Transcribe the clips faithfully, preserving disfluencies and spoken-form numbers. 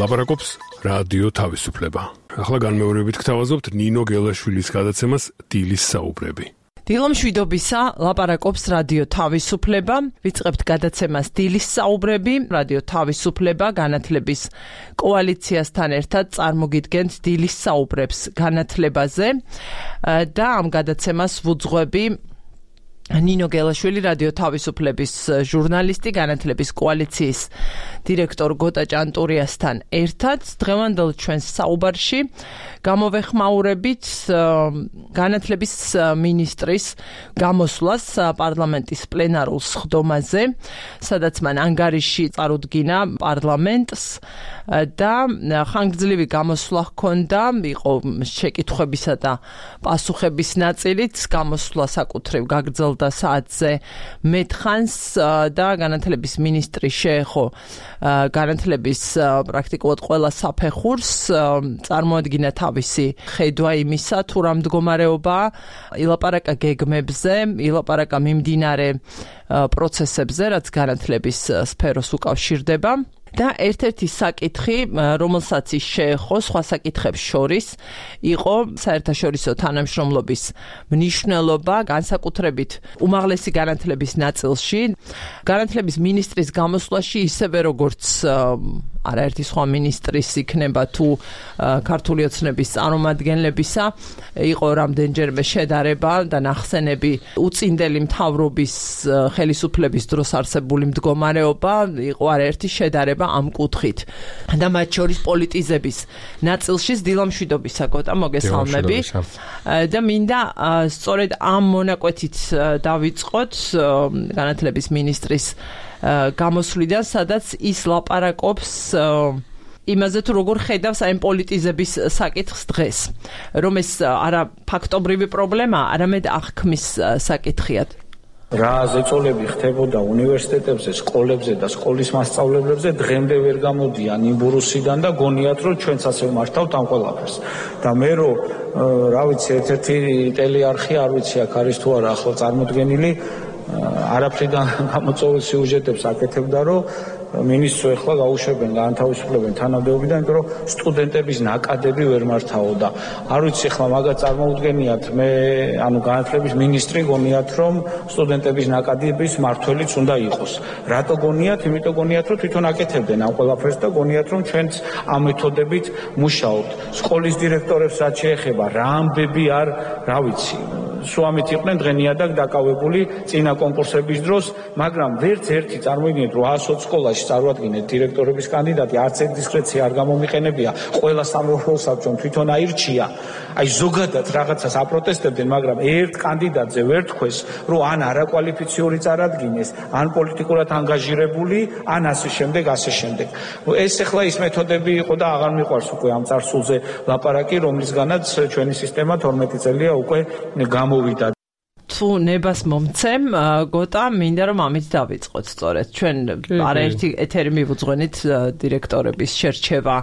ლაპარაკობს რადიო თავისუფლება. ახლა განმეორებით გთავაზობთ ნინო გელაშვილის გადაცემას დილის საუბრები. დილომშვიდობისა, ლაპარაკობს რადიო თავისუფლება. ვიწყებთ გადაცემას დილის საუბრები. რადიო თავისუფლება განათლების კოალიციასთან ერთად წარმოგიდგენთ დილის საუბრებს განათლებაზე და ამ გადაცემას ვუძღვები ნინო გელაშვილი, რადიო თავისუფლების ჟურნალისტი, განათლების კოალიციის დირექტორ გოტა ჭანტურიასთან ერთად. დღევანდელ ჩვენს საუბარში გამოვეხმაურებით განათლების მინისტრის გამოსვლას პარლამენტის პლენარულ სხდომაზე, სადაც მან ანგარიში წარუდგინა პარლამენტს და ხანგრძლივი გამოსვლა ჰქონდა, იყო შეკითხვებისა და პასუხების ნაწილიც, გამოსვლა საკუთრივ გაგრძელდა საათზე მეთხანს და განათლების მინისტრი შეეხო განათლების პრაქტიკულად ყველა საფეხურს, წარმოადგინა თავისი ხედვა იმისა, თუ რა მდგომარეობაა, ილაპარაკა გეგმებზე, ილაპარაკა მიმდინარე პროცესებზე, რაც განათლების სფეროს უკავშირდება. და ერთ-ერთი საკითხი, რომელსაც ის შეეხო სხვა საკითხებს შორის, იყო საერთაშორისო თანამშრომლობის მნიშვნელობა, განსაკუთრებით უმაღლესი განათლების ნაწილში. განათლების მინისტრის გამოსვლაში, ისევე როგორც არაერთი სხვა მინისტრის იქნება თუ ქართული ოცნების წარმომადგენლებისა, იყო რამდენჯერმე შედარება და ნახსენები უწინდელი მთავრობის ხელისუფლების დროს არსებული მდგომარეობა, იყო არაერთი შედარება ამ კუთხით და მათ შორის პოლიტიზების ნაწილში. დილომშვიდობისა, გოტა, მოგესალმები და მინდა სწორედ ამ მონაკვეთით დავიწყოთ განათლების მინისტრის გამოსვლიდან, სადაც ის ლაპარაკობს იმაზე, თუ როგორ ხედავს აი პოლიტიზების საკითხს დღეს, რომ ეს არა ფაქტობრივი პრობლემაა, არამედ აღქმის საკითხია. რა ზეწოლები ხდებოდა უნივერსიტეტებზე, სკოლებზე და სკოლის მასწავლებლებზე, დღემდე ვერ გამოდიან იმბურუსიდან და გონიათ, რომ ჩვენც ასე ვმართავთ ამ ყველაფერს. და მე რომ რა ვიცი, ერთ-ერთი ტელეარხი, არ ვიცი, აქ არის თუ არა ახლა წარმოდგენილი, არაფრიდან გამოწვეულ სიუჟეტებს აკეთებდა, რომ მინისტრს ეხლა გაუშვებენ, განთავისუფლებენ თანამდებობიდან, იმიტომ რომ სტუდენტების ნაკადები ვერ მართაო და არ ვიცი ახლა მაგას წარმოუდგენიათ, მე ანუ განათლების მინისტრი გონიათ, რომ სტუდენტების ნაკადების მართველიც უნდა იყოს. რატო გონიათ? იმიტომ გონიათ, რომ თვითონ აკეთებდნენ ამ ყველაფერს და გონიათ, რომ ჩვენც ამ მეთოდებით მუშაობთ. სკოლის დირექტორებს რაც შეეხება, რა ამბები არ, რა ვიცი, სუამით იყვნენ დღენიადაკ დაკავებული წინა კონკურსების დროს, მაგრამ ვერც ერთი წარმოიდგინეთ, რომ ასოც სკოლაში წარუადგინეთ დირექტორების კანდიდატი, არც ერთ დისკრეცია არ გამომიყენებია, ყველა სამეურვეო საბჭომ თვითონ აირჩია. აი ზოგადად რაღაცას აპროტესტებდნენ, მაგრამ ერთ კანდიდატზე ვერ თქვეს, რომ ან არაკვალიფიციური წარადგინეს, ან პოლიტიკურად ანგაჟირებული, ან ასე შემდეგ, ასე შემდეგ. ეს ახლა ის მეთოდები იყო და აღარ მიყვარს უკვე ამ წარსულზე ლაპარაკი, რომლისგანაც ჩვენი სისტემა თორმეტი წელია უკვე გამოვიდა. თუ ნებას მომცემ, გოტა, მინდა რომ ამით დავიწყოთ სწორედ. ჩვენ არაერთი ეთერი მივუძღვენით დირექტორების შერჩევა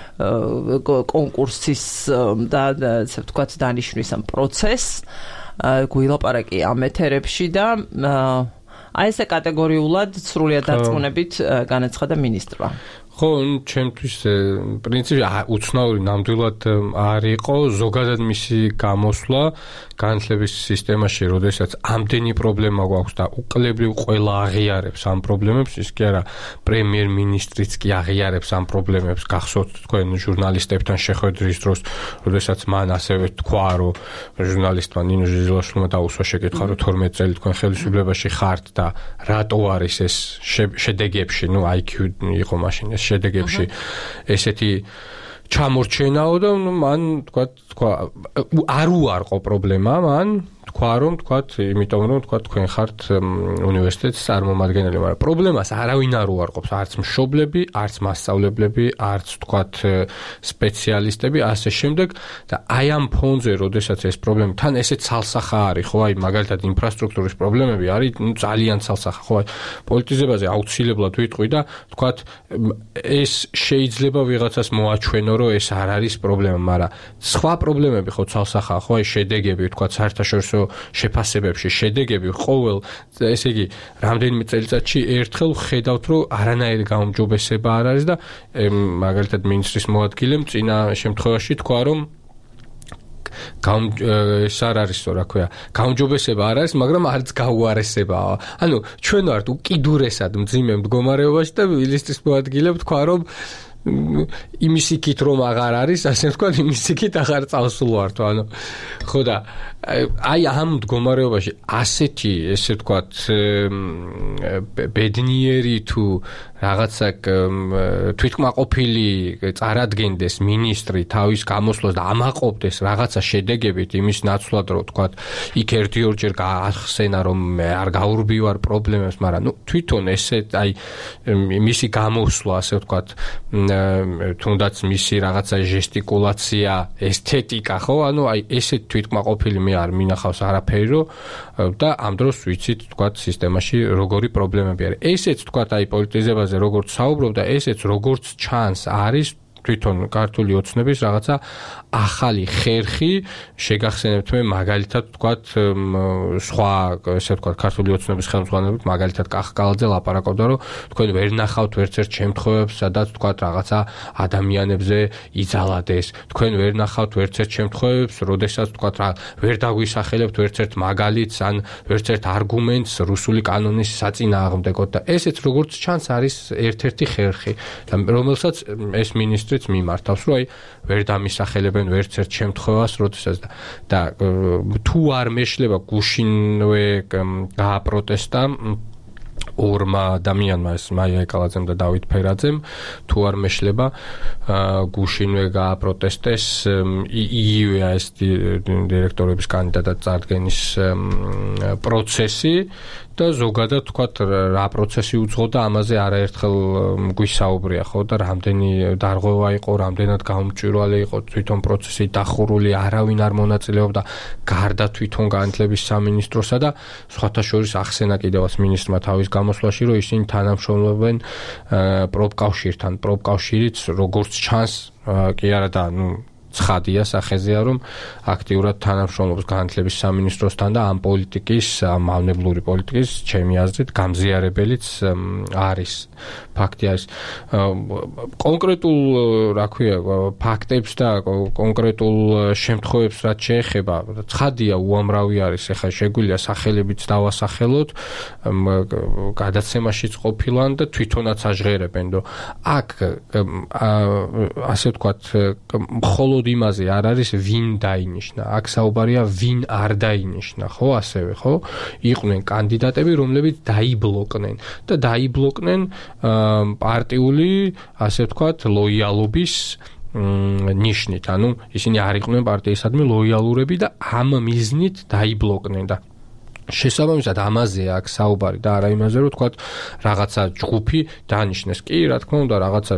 კონკურსის და ასე ვთქვათ დანიშვნის ამ პროცესს. გვილაპარაკი ამ ეთერებში და აი ესე კატეგორიულად სრულიად დარწმუნებით განაცხადა მინისტრმა. ხო, ჩემთვის პრინციპი უცნაური ნამდვილად არ იყო ზოგადად მისი გამოსვლა განათლების სისტემაში, როდესაც ამდენი პრობლემა გვაქვს და უკლებლივ ყველა აღიარებს ამ პრობლემებს, ის კი არა პრემიერ-მინისტრიც კი აღიარებს ამ პრობლემებს, გახსოვთ თქვენ ჟურნალისტებთან შეხვედრის დროს, როდესაც მან ასევე თქვა, რომ ჟურნალისტმა ნინო ჟიჟილაშვილმა დაუსვა შეკითხვა, რომ თორმეტი წელი თქვენ ხელისუფლებაში ხართ და რატო არის ეს შედეგებში, ну აი კიუ იყო მაშინ ეს შედეგებში ესეთი ჩამორჩენაო და მან თქვა თქვა არ უარყო პრობლემა მან თქვა რომ თქვა იმიტომ რომ თქვა თქვენ ხართ უნივერსიტეტის წარმომადგენელი, მაგრამ პრობლემას არავინ არ უარყოფს, არც მშობლები, არც მასწავლებლები, არც თქვა სპეციალისტები, ასე შემდეგ და აი ამ ფონზე, როდესაც ეს პრობლემა თან ესე ცალსახა არის, ხო, აი მაგალითად ინფრასტრუქტურის პრობლემები არის, ну ძალიან ცალსახა, ხო, აი პოლიტიზებაზე აუცილებლად ვიტყვი და თქვა ეს შეიძლება ვიღაცას მოაჩვენო, რომ ეს არ არის პრობლემა, მაგრამ სხვა პრობლემები ხო ცალსახაა, ხო, აი შედეგები, თქვა საერთაშორისო რომ შეფასებებში შედეგები ყოველ ესე იგი რამდენიმე წელიწადში ერთხელ ხედავთ რომ არანაირი გაუმჯობესება არ არის და მაგალითად მინისტრის მოადგილემ წინა შემთხვევაში თქვა რომ გამ ეს არ არის რა ქვია გაუმჯობესება არ არის მაგრამ არც გაუარესებაა ანუ ჩვენ ვართ უკიდურესად მძიმე მდგომარეობაში და მინისტრის მოადგილემ თქვა რომ იმის იქით რომ აღარ არის ასე ვთქვათ იმის იქით აღარ წავსულვართ ანუ ხო და აი ამ მდგომარეობაში ასეთი ესე ვთქვათ ბედნიერი თუ რაღაცა თვითკმაყოფილი წარადგენდეს მინისტრი თავის გამოსვლას და ამაყობდეს რაღაცა შედეგებით იმის ნაცვლად რომ ვთქვათ იქ ერთი ორჯერ გაახსენა რომ არ გაურბივარ პრობლემებს მაგრამ ნუ თვითონ ესე აი მისი გამოსვლა ასე ვთქვათ თუნდაც მისი რაღაცა ჟესტიკულაცია ესთეტიკა ხო ანუ აი ესე თვითკმაყოფილი მე არ მინახავს არაფერი რომ და ამ დროს ვიცით ვთქვათ სისტემაში როგორი პრობლემები არის ესეც ვთქვათ აი პოლიტიზებაზე როგორც საუბრობ და ესეც როგორც ჩანს არის თვითონ ქართული ოცნების რაღაცა ახალი ხერხი შეგახსენებთ მე მაგალითად ვთქვათ სხვა ესე ვთქვათ ქართული ოცნების ხელმძღვანელობით მაგალითად კახკალაძე ლაპარაკობდა რომ თქვენ ვერ ნახავთ ერთ-ერთ შემთხვევებს სადაც ვთქვათ რაღაცა ადამიანებზე იძალადეს თქვენ ვერ ნახავთ ერთ-ერთ შემთხვევებს როდესაც ვთქვათ რა ვერ დაგვისახელებთ ერთ-ერთ მაგალითს ან ერთ-ერთ არგუმენტს რუსული კანონის საწინააღმდეგოდ და ესეც როგორც ჩანს არის ერთ-ერთი ხერხი რომელსაც ეს მინისტრი მიმართავს რომ აი ვერ დამისახელებენ ვერც ერთ შემთხვევას როდესაც და თუ არ მეშლება გუშინვე გააპროტესტა ორმა ადამიანმა ეს მაია ეკალაძემ და დავით ფერაძემ თუ არ მეშლება გუშინვე გააპროტესტეს იგივე ეს დირექტორების კანდიდატად წარდგენის პროცესი და ზოგადად თქვათ რა პროცესი უძღოდა ამაზე არაერთხელ გვისაუბრია ხო და რამდენი დარღვევა იყო რამდენად გაუმჭვირვალე იყო თვითონ პროცესი დახურული არავინ არ მონაწილეობდა გარდა თვითონ განათლების სამინისტროსა და სხვათა შორის ახსენა კიდევაც მინისტრმა თავის გამოსვლაში რომ ისინი თანამშრომლობენ პროფკავშირთან პროფკავშირიც როგორც ჩანს კი არა და ნუ ცხადია სახეზეა რომ აქტიურად თანამშრომლობს განათლების სამინისტროსთან და ამ პოლიტიკის მავნებლური პოლიტიკის ჩემი აზრით გამზიარებელიც არის ფაქტი არის კონკრეტულ რა ქვია ფაქტებს და კონკრეტულ შემთხვევებს რაც შეეხება ცხადია უამრავი არის ეხლა შეგვიძლია სახელებიც დავასახელოთ გადაცემაშიც ყოფილან და თვითონაც აჟღერებენ რომ აქ ასე ვთქვათ მხოლოდ იმაზე არ არის ვინ დაინიშნა აქ საუბარია ვინ არ დაინიშნა ხო ასევე ხო იყვნენ კანდიდატები რომლებიც დაიბლოკნენ და დაიბლოკნენ პარტიული ასე ვთქვათ ლოიალობის ნიშნით ანუ ისინი არ იყვნენ პარტიისადმი ლოიალურები და ამ მიზნით დაიბლოკნენ და შესაბამისად ამაზე აქ საუბარი და არა იმაზე რომ თქვათ რაღაცა ჯგუფი დანიშნეს კი რა თქმა უნდა რაღაცა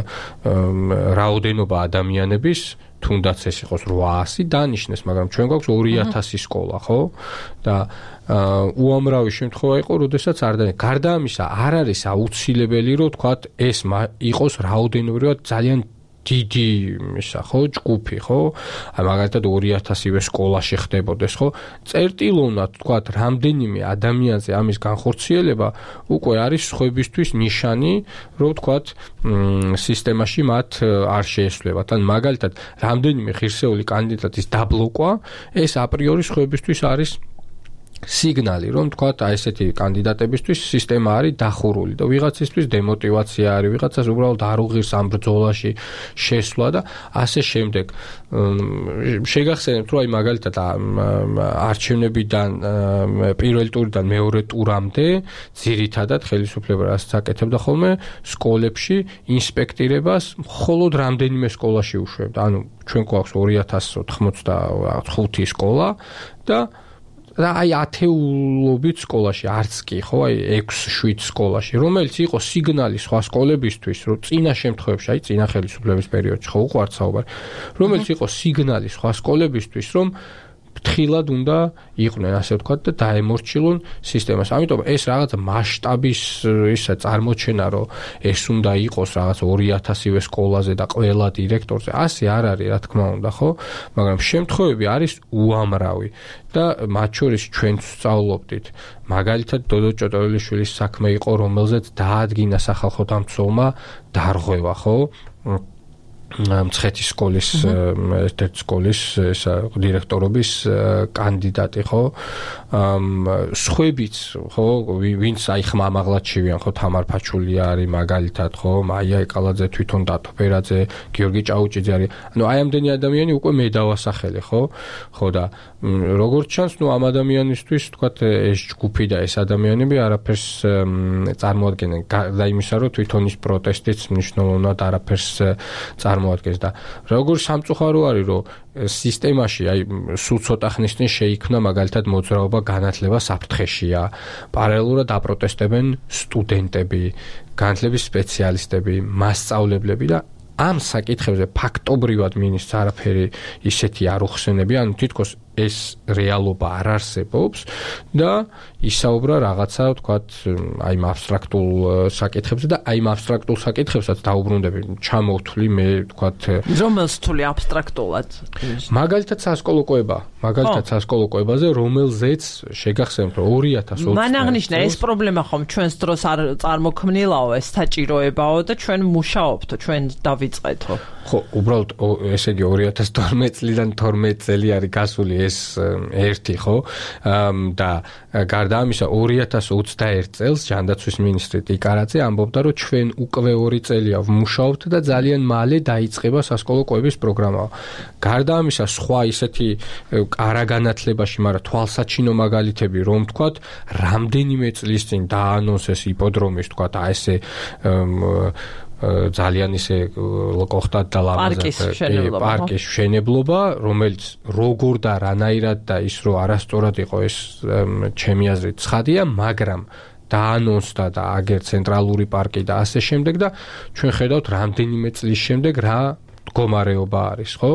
რაოდენობა ადამიანების თუნდაც ეს იყოს რვაასი დანიშნეს მაგრამ ჩვენ გვაქვს ორი ათასი სკოლა ხო და უამრავი შემთხვევა იყო როდესაც არ და გარდა ამისა არ არის აუცილებელი რომ თქვათ ეს იყოს რაოდენობრივად ძალიან დიდი ისა ხო ჯგუფი ხო აი მაგალითად ორი ათასივე სკოლაში ხდებოდეს ხო წერტილოვნად თქვათ რამდენიმე ადამიანზე ამის განხორციელება უკვე არის სხვებისთვის ნიშანი რომ თქვათ სისტემაში მათ არ შეესვლებათ ან მაგალითად რამდენიმე ღირსეული კანდიდატის დაბლოკვა ეს აპრიორი სხვებისთვის არის სიგნალი რომ თქვათ აი ესეთი კანდიდატებისთვის სისტემა არის დახურული და ვიღაცისთვის დემოტივაცია არის ვიღაცას უბრალოდ არ უღირს ამ ბრძოლაში შესვლა და ასე შემდეგ შეგახსენებთ რომ აი მაგალითად არჩევნებიდან პირველი ტურიდან მეორე ტურამდე ძირითადად ხელისუფლება რასაც აკეთებდა ხოლმე სკოლებში ინსპექტირებას მხოლოდ რამდენიმე სკოლაში უშვებდა ანუ ჩვენ გვაქვს ორი ათას ოცდახუთი სკოლა და და აი ათეულობით სკოლაში არც კი ხო აი ექვს შვიდ სკოლაში რომელიც იყო სიგნალი სხვა სკოლებისთვის რომ წინა შემთხვევებში აი წინა ხელისუფლების პერიოდში ხო უყვართ საუბარი რომელიც იყო სიგნალი სხვა სკოლებისთვის რომ ფრთხილად უნდა იყვნენ, ასე ვთქვათ, და დაემორჩილონ სისტემას. ამიტომ ეს რაღაცა მასშტაბის ისა წარმოჩენა, რომ ეს უნდა იყოს რაღაც ორი ათასივე სკოლაზე და ყველა დირექტორზე, ასე არ არის, რა თქმა უნდა, ხო? მაგრამ შემთხვევები არის უამრავი და მათ შორის ჩვენც ვსწავლობდით. მაგალითად, დოდო ჭოტოველიშვილის საქმე იყო, რომელზეც დაადგინა სახალხო დამცველმა დარღვევა, ხო? მცხეთის სკოლის ერთ-ერთი სკოლის ესა დირექტორობის კანდიდატი, ხო? სხვებიც, ხო, ვინც აი ხმამაღლად შევიან, ხო, თამარ ფაჩულია არის მაგალითად, ხო, მაია ეკალაძე, თვითონ დათო ფერაძე, გიორგი ჭაუჭიძე არის. ანუ აი ამდენი ადამიანი უკვე მე დავასახელე, ხო? ხო და როგორც ჩანს, ნუ ამ ადამიანისთვის, თქვათ, ეს ჯგუფი და ეს ადამიანები არაფერს წარმოადგენენ. და იმისა, რომ თვითონ ის პროტესტიც მნიშვნელოვნად არაფერს წარმოადგენს და როგორ სამწუხარო არის, რომ სისტემაში აი სულ ცოტა ხნის წინ შეიქმნა მაგალითად მოძრაობა განათლება საფრთხეშია. პარალელურად აპროტესტებენ სტუდენტები, განათლების სპეციალისტები, მასწავლებლები და ამ საკითხებზე ფაქტობრივად მინისტრს არაფერი ისეთი არ უხსენებია, ანუ თითქოს ეს რეალობა არ არსებობს და ისაუბრა რაღაცა, ვთქვათ, აი აბსტრაქტულ საკითხებზე და აი აბსტრაქტულ საკითხებსაც დაუბრუნდები. ჩამოვთვლი მე, ვთქვათ, რომელს თვლი აბსტრაქტულად? მაგალითად სასკოლო კვება, მაგალითად სასკოლო კვებაზე, რომელზეც შეგახსენებთ, რომ ორი ათას ოცდაათი მან აღნიშნა ეს პრობლემა ხომ ჩვენს დროს არ წარმოქმნილაო, ეს საჭიროებაო და ჩვენ მუშაობთო, ჩვენ დავიწყეთო. ხო, უბრალოდ ესე იგი ორი ათას თორმეტი წლიდან თორმეტი წელი არის გასული ეს ერთი, ხო? და გარდა ამისა ორი ათას ოცდაერთი წელს ჯანდაცვის მინისტრი ტიკარაძე ამბობდა, რომ ჩვენ უკვე ორი წელია ვმუშაობთ და ძალიან მალე დაიწყება სასკოლო კვების პროგრამა. გარდა ამისა სხვა ისეთი არაგანათლებაში, მაგრამ თვალსაჩინო მაგალითები, რომ ვთქვათ, რამდენიმე წლის წინ დაანონსეს იპოდრომის, ვთქვათ, აი ესე ძალიან ისე ლოკოხტად და ლამაზად პარკის მშენებლობა, რომელიც როგორ და რანაირად და ის რო არასწორად იყო ეს ჩემი აზრით ცხადია, მაგრამ დაანონსდა და აგერ ცენტრალური პარკი და ასე შემდეგ და ჩვენ ხედავთ რამდენიმე წლის შემდეგ რა მდგომარეობა არის, ხო?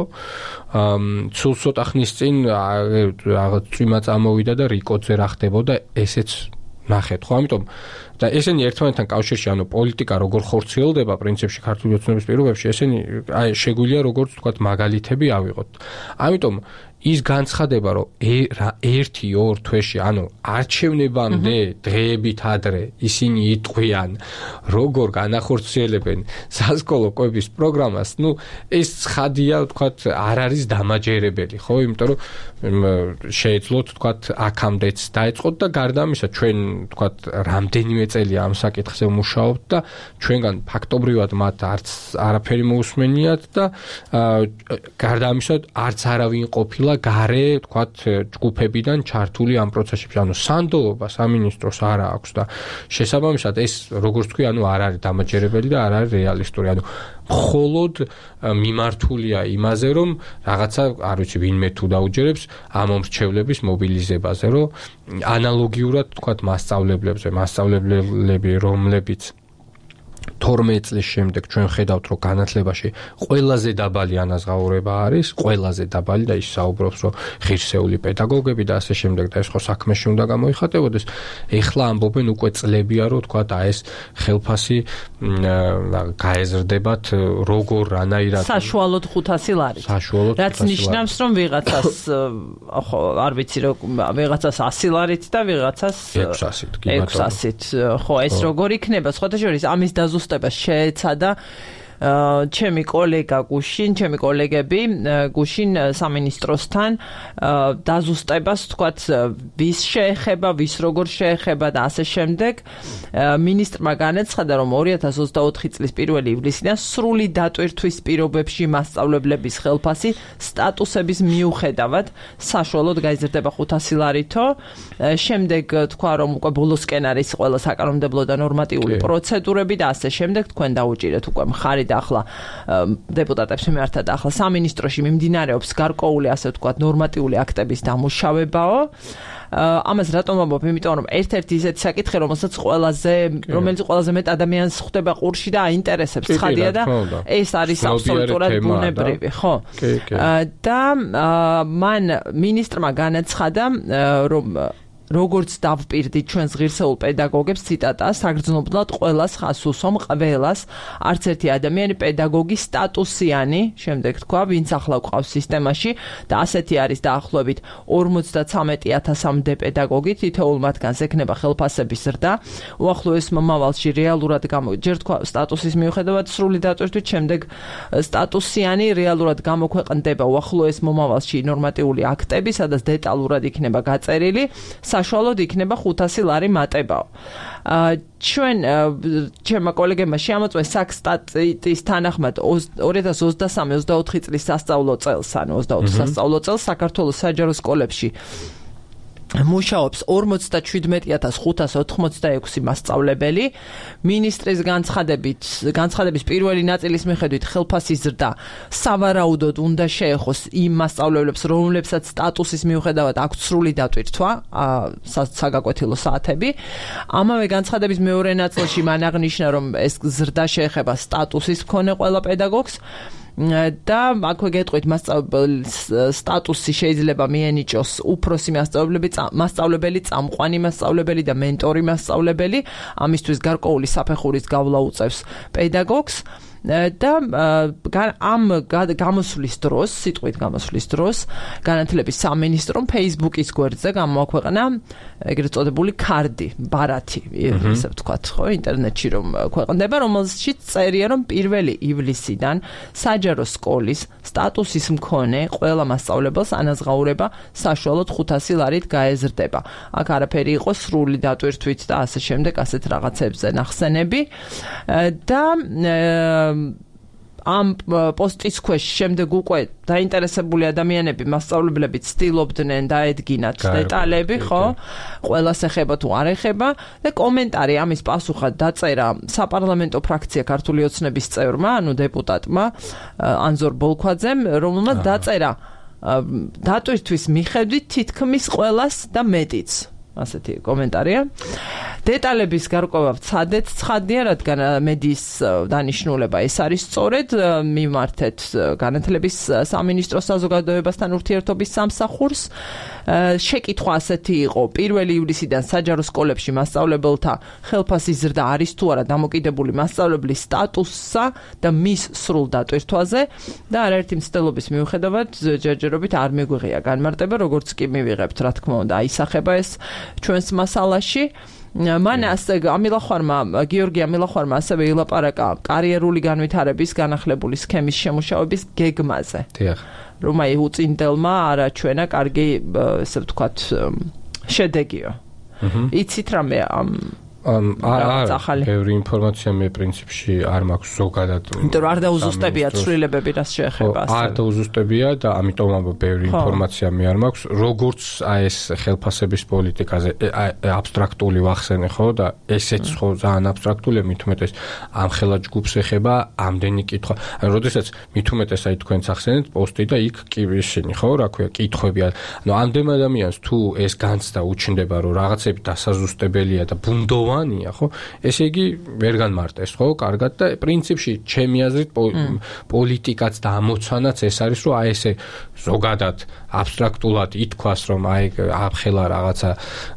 სულ ცოტა ხნის წინ რაღაც წვიმა წამოვიდა და რიკოძე რა ხდებოდა, ესეც ნახეთ, ხო? ამიტომ და ესენი ერთმანეთთან კავშირში, ანუ პოლიტიკა როგორ ხორციელდება პრინციპში ქართული ოცნების პირობებში, ესენი აი შეგვიძლია როგორც ვთქვათ მაგალითები ავიღოთ. ამიტომ ის განცხადება, რომ ერთი ორ თვეში, ანუ არჩევნებამდე დღეებით ადრე ისინი იტყვიან, როგორ განახორციელებენ სასკოლო კვების პროგრამას, ნუ ეს ცხადია, ვთქვათ, არ არის დამაჯერებელი, ხო? იმიტომ რომ შეეძლოთ, ვთქვათ, აქამდეც დაეწყოთ და გარდა ამისა, ჩვენ, ვთქვათ, რამდენიმე წელია ამ საკითხზე ვმუშაობთ და ჩვენგან ფაქტობრივად მათ არც არაფერი მოусმენიათ და გარდა ამისა, არც არავინ ყოფილა გარე, ვთქვათ, ჯგუფებიდან ჩართული ამ პროცესებში. ანუ სანდოობა სამინისტროს არა აქვს და შესაბამისად ეს, როგორც თქვი, ანუ არ არის დამაჯერებელი და არ არის რეალისტური. ანუ მხოლოდ მიმართულია იმაზე, რომ რაღაცა, არ ვიცი, ვინმე თუ დაუჯერებს ამ მომრჩევლების მობილიზებაზე, რომ ანალოგიურად, ვთქვათ, მასწავლებლებზე, მასწავლებლები, რომლებიც თორმეტი წლის შემდეგ ჩვენ ხედავთ, რომ განათლებაში ყველაზე დაბალი ანაზღაურება არის, ყველაზე დაბალი და ის საუბრობს, რომ ღირსეული პედაგოგები და ასე შემდეგ და ეს ხო საქმეში უნდა გამოიხატებოდეს. ეხლა ამბობენ უკვე წლებია, რომ თქვათ, აი ეს ხელფასი გაეზრდებათ როგორ რანაირად საშუალოდ ხუთასი ლარი. საშუალოდ რაც ნიშნავს, რომ ვიღაცას ხო, არ ვიცი, რომ ვიღაცას ასი ლარით და ვიღაცას ექვსასით, კი ბატონო. ექვსასით. ხო, ეს როგორ იქნება? სხვათა შორის ამის დაზუსტება შეეცადა ჩემი კოლეგა გუშინ, ჩემი კოლეგები გუშინ სამინისტროსთან დაზუსტებას, თქვათ, ვის შეეხება, ვის როგორ შეეხება და ასე შემდეგ. მინისტრმა განაცხადა, რომ ორი ათას ოცდაოთხი წლის პირველი ივლისიდან სრული დატვირთვის პირობებში მასწავლებლების ხელფასი სტატუსების მიუხედავად საშუალოდ გაიზრდება ხუთასი ლარითო. შემდეგ თქვა, რომ უკვე ბოლოსკენ არის ყველა საკანონმდებლო და ნორმატიული პროცედურები და ასე შემდეგ თქვენ დაუჭირეთ უკვე მხარი და ახლა დეპუტატებს მიმართა და ახლა სამინისტროში მიმდინარეობს გარკვეული ასე ვთქვათ ნორმატიული აქტების დამუშავებაო. ამას რატომ ვამბობ? იმიტომ რომ ერთ-ერთი ისეთი საკითხი, რომელსაც ყველაზე, რომელიც ყველაზე მეტ ადამიანს ხვდება ყურში და აინტერესებს, ცხადია და ეს არის აბსოლუტურად ბუნებრივი, ხო? და მან მინისტრმა განაცხადა, რომ როგორც დავპირდით ჩვენს ღირსეულ პედაგოგებს, ციტატა, საგრძნობლად ყველას ხას უსვამ ყველას, არც ერთი ადამიანი პედაგოგის სტატუსიანი, შემდეგ თქვა, ვინც ახლა გვყავს სისტემაში და ასეთი არის დაახლოებით ორმოცდათვრამეტი ათასამდე პედაგოგი, თითოეულ მათგანს ექნება ხელფასების ზრდა, უახლოეს მომავალში რეალურად გამო, ჯერ თქვა სტატუსის მიუხედავად სრული დატვირთვით, შემდეგ სტატუსიანი რეალურად გამოქვეყნდება უახლოეს მომავალში ნორმატიული აქტები, სადაც დეტალურად იქნება გაწერილი საშუალოდ იქნება ხუთასი ლარი მატებაო. ჩვენ ჩემმა კოლეგებმა შეამოწმეს საკსტატის თანახმად ორი ათას ოცდასამი ოცდაოთხი წლის სასწავლო წელს, ანუ ოცდაოთხ სასწავლო წელს საქართველოს საჯარო სკოლებში მუშაობს ორმოცდაჩვიდმეტი ათას ხუთას ოთხმოცდაექვსი მასწავლებელი. მინისტრის განცხადებით, განცხადების პირველი ნაწილის მიხედვით ხელფასის ზრდა სავარაუდოდ უნდა შეეხოს იმ მასწავლებლებს, რომლებსაც სტატუსის მიუხედავად აქვთ სრული დატვირთვა, საგაკვეთილო საათები. ამავე განცხადების მეორე ნაწილში მან აღნიშნა, რომ ეს ზრდა შეეხება სტატუსის მქონე ყველა პედაგოგს. და აქვე გეტყვით მასწავლებლის სტატუსი შეიძლება მიენიჭოს უფროსი მასწავლებელი, მასწავლებელი, წამყვანი მასწავლებელი და მენტორი მასწავლებელი. ამისთვის გარკვეული საფეხურის გავლა უწევს პედაგოგს. და ამ გამოსვლის დროს, სიტყვით გამოსვლის დროს, განათლების სამინისტრომ Facebook-ის გვერდზე გამოაქვეყნა ეგრეთ წოდებული ქარდი, ბარათი, ესე ვთქვათ, ხო, ინტერნეტში რომ ქვეყნდება, რომელშიც წერია, რომ პირველი ივლისიდან საჯარო სკოლის სტატუსის მქონე ყველა მასწავლებელს ანაზღაურება საშუალოდ ხუთასი ლარით გაეზრდება. აქ არაფერი იყო სრული დატვირთვით და ასე შემდეგ, ასეთ რაღაცებზე ნახსენები და ამ პოსტის ქვეშ შემდეგ უკვე დაინტერესებული ადამიანები, მასწავლებლები ცდილობდნენ დაედგინათ დეტალები, ხო? ყველას ეხება თუ არ ეხება და კომენტარი ამის პასუხად დაწერა საპარლამენტო ფრაქცია ქართული ოცნების წევრმა, ანუ დეპუტატმა ანზორ ბოლქვაძემ, რომელმაც დაწერა დატვირთვის მიხედვით თითქმის ყველას და მეტიც. ასეთი კომენტარია. დეტალების გარკვევა ვცადეთ, ცხადია, რადგან მედიის დანიშნულება ეს არის სწორედ, მიმართეთ განათლების სამინისტროს საზოგადოებასთან ურთიერთობის სამსახურს. შეკითხვა ასეთი იყო, პირველი ივლისიდან საჯარო სკოლებში მასწავლებელთა ხელფასის ზრდა არის თუ არა დამოკიდებული მასწავლებლის სტატუსსა და მის სრულ დატვირთვაზე და არაერთი მცდელობის მიუხედავად ჯერჯერობით არ მიგვიღია განმარტება, როგორც კი მივიღებთ, რა თქმა უნდა, აისახება ეს ჩვენს მასალაში. მან ასე ამილახვარმა, გიორგი ამილახვარმა ასევე ილაპარაკა კარიერული განვითარების განახლებული სქემის შემუშავების გეგმაზე. დიახ. რომ აი უწინდელმა არაჩვენა კარგი, ესე ვთქვათ, შედეგიო. იცით რამე ამ არა, ბევრი ინფორმაცია მე პრინციპში არ მაქვს ზოგადად. იმიტომ რომ არ დაუზუსტებია ცვლილებები, რაც შეეხება ასე. არ დაუზუსტებია და ამიტომ ამბობ, ბევრი ინფორმაცია მე არ მაქვს. როგორც აი ეს ხელფასების პოლიტიკაზე აბსტრაქტული ვახსენე, ხო, და ესეც ხო ძალიან აბსტრაქტულია, მით უმეტეს ამ ხელა ჯგუფს ეხება ამდენი კითხვა. ანუ როდესაც მით უმეტეს აი თქვენც ახსენეთ პოსტი და იქ კი ისინი, ხო, რა ქვია, კითხვები. ანუ ამდენ ადამიანს თუ ეს განცდა უჩნდება, რომ რაღაცები დასაზუსტებელია და ბუნდოვანია, ხო? ესე იგი ვერ განმარტეს, ხო? კარგად და პრინციპში ჩემი აზრით პოლიტიკაც და ამოცანაც ეს არის, რომ აი ესე ზოგადად აბსტრაქტულად ითქვას, რომ აი აფხელა რაღაცა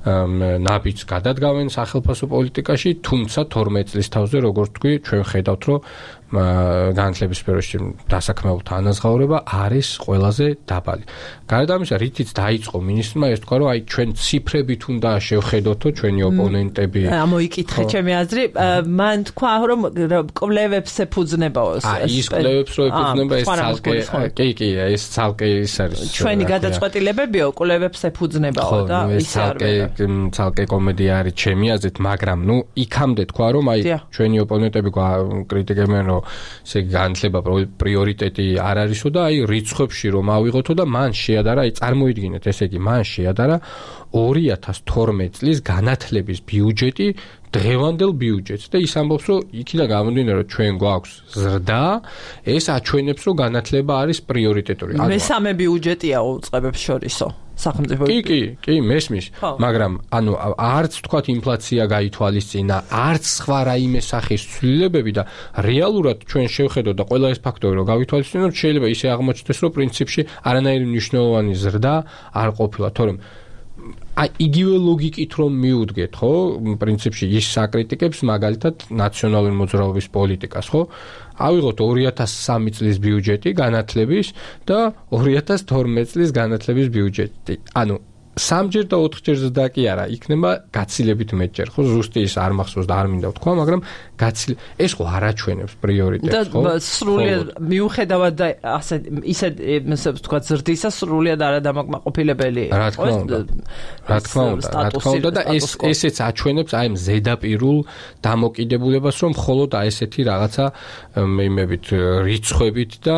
ნაბიჯს გადადგავენ სახელმწიფო პოლიტიკაში, თუმცა თორმეტ წლის თავზე, როგორც თქვი, ჩვენ ხედავთ, რომ განათლების სფეროში დასაქმებულთა ანაზღაურება არის ყველაზე დაბალი. გარდა ამისა, რითიც დაიწყო მინისტრმა, ეს თქვა, რომ აი ჩვენ ციფრებით უნდა შევხედოთო ჩვენი ოპონენტები. ამოიკითხე ჩემი აზრი, მან თქვა, რომ კვლევებს ეფუძნებაო. აი ის კვლევებს რო ეფუძნება, ეს ცალკე, კი, კი, ეს ცალკე ის არის. ჩვენი გადაწყვეტილებებიო კვლევებს ეფუძნებაო და ის ცალკე ცალკე კომედია არის ჩემი აზრით, მაგრამ ნუ იქამდე თქვა, რომ აი ჩვენი ოპონენტები კრიტიკებენ, რომ ესე განათლება პრიორიტეტი არ არისო და აი რიცხვებში რომ ავიღოთო და მან შეადარა, აი წარმოიდგინეთ, ესე იგი მან შეადარა ორი ათას თორმეტი წლის განათლების ბიუჯეტი დღევანდელ ბიუჯეტს და ის ამბობს, რომ იქიდან გამომდინარე, რომ ჩვენ გვაქვს ზრდა, ეს აჩვენებს, რომ განათლება არის პრიორიტეტული. მესამე ბიუჯეტია უწყებებს შორისო. სახელმწიფო. კი, კი, კი, მესმის, მაგრამ ანუ არც თქვათ ინფლაცია გაითვალისწინა, არც სხვა რაიმე სახის ცვლილებები და რეალურად ჩვენ შევხედოთ და ყველა ეს ფაქტორი რომ გავითვალისწინოთ, შეიძლება ისე აღმოჩნდეს, რომ პრინციპში არანაირი მნიშვნელოვანი ზრდა არ ყოფილა, თორემ აი იგივე ლოგიკით რომ მიუდგეთ, ხო? პრინციპში ის საკრიტიკებს მაგალითად ნაციონალური მოძრაობის პოლიტიკას, ხო? ავიღოთ ორი ათას სამი წლის ბიუჯეტი განათლების და ორი ათას თორმეტი წლის განათლების ბიუჯეტი. ანუ სამჯერ და ოთხჯერ ზრდა კი არა, იქნება გაცილებით მეტჯერ, ხო? ზუსტი ის არ მახსოვს და არ მინდა ვთქვა, მაგრამ გაცილ ეს ხო არ აჩვენებს პრიორიტეტს, ხო? და სრულიად მიუხედავად და ასე ისე ესე ვთქვა ზრდისა სრულიად არადამაკმაყოფილებელი. რა თქმა უნდა. რა თქმა უნდა, რა თქმა უნდა და ეს ესეც აჩვენებს აი ზედაპირულ დამოკიდებულებას, რომ მხოლოდ აი ესეთი რაღაცა მეიმებით რიცხვებით და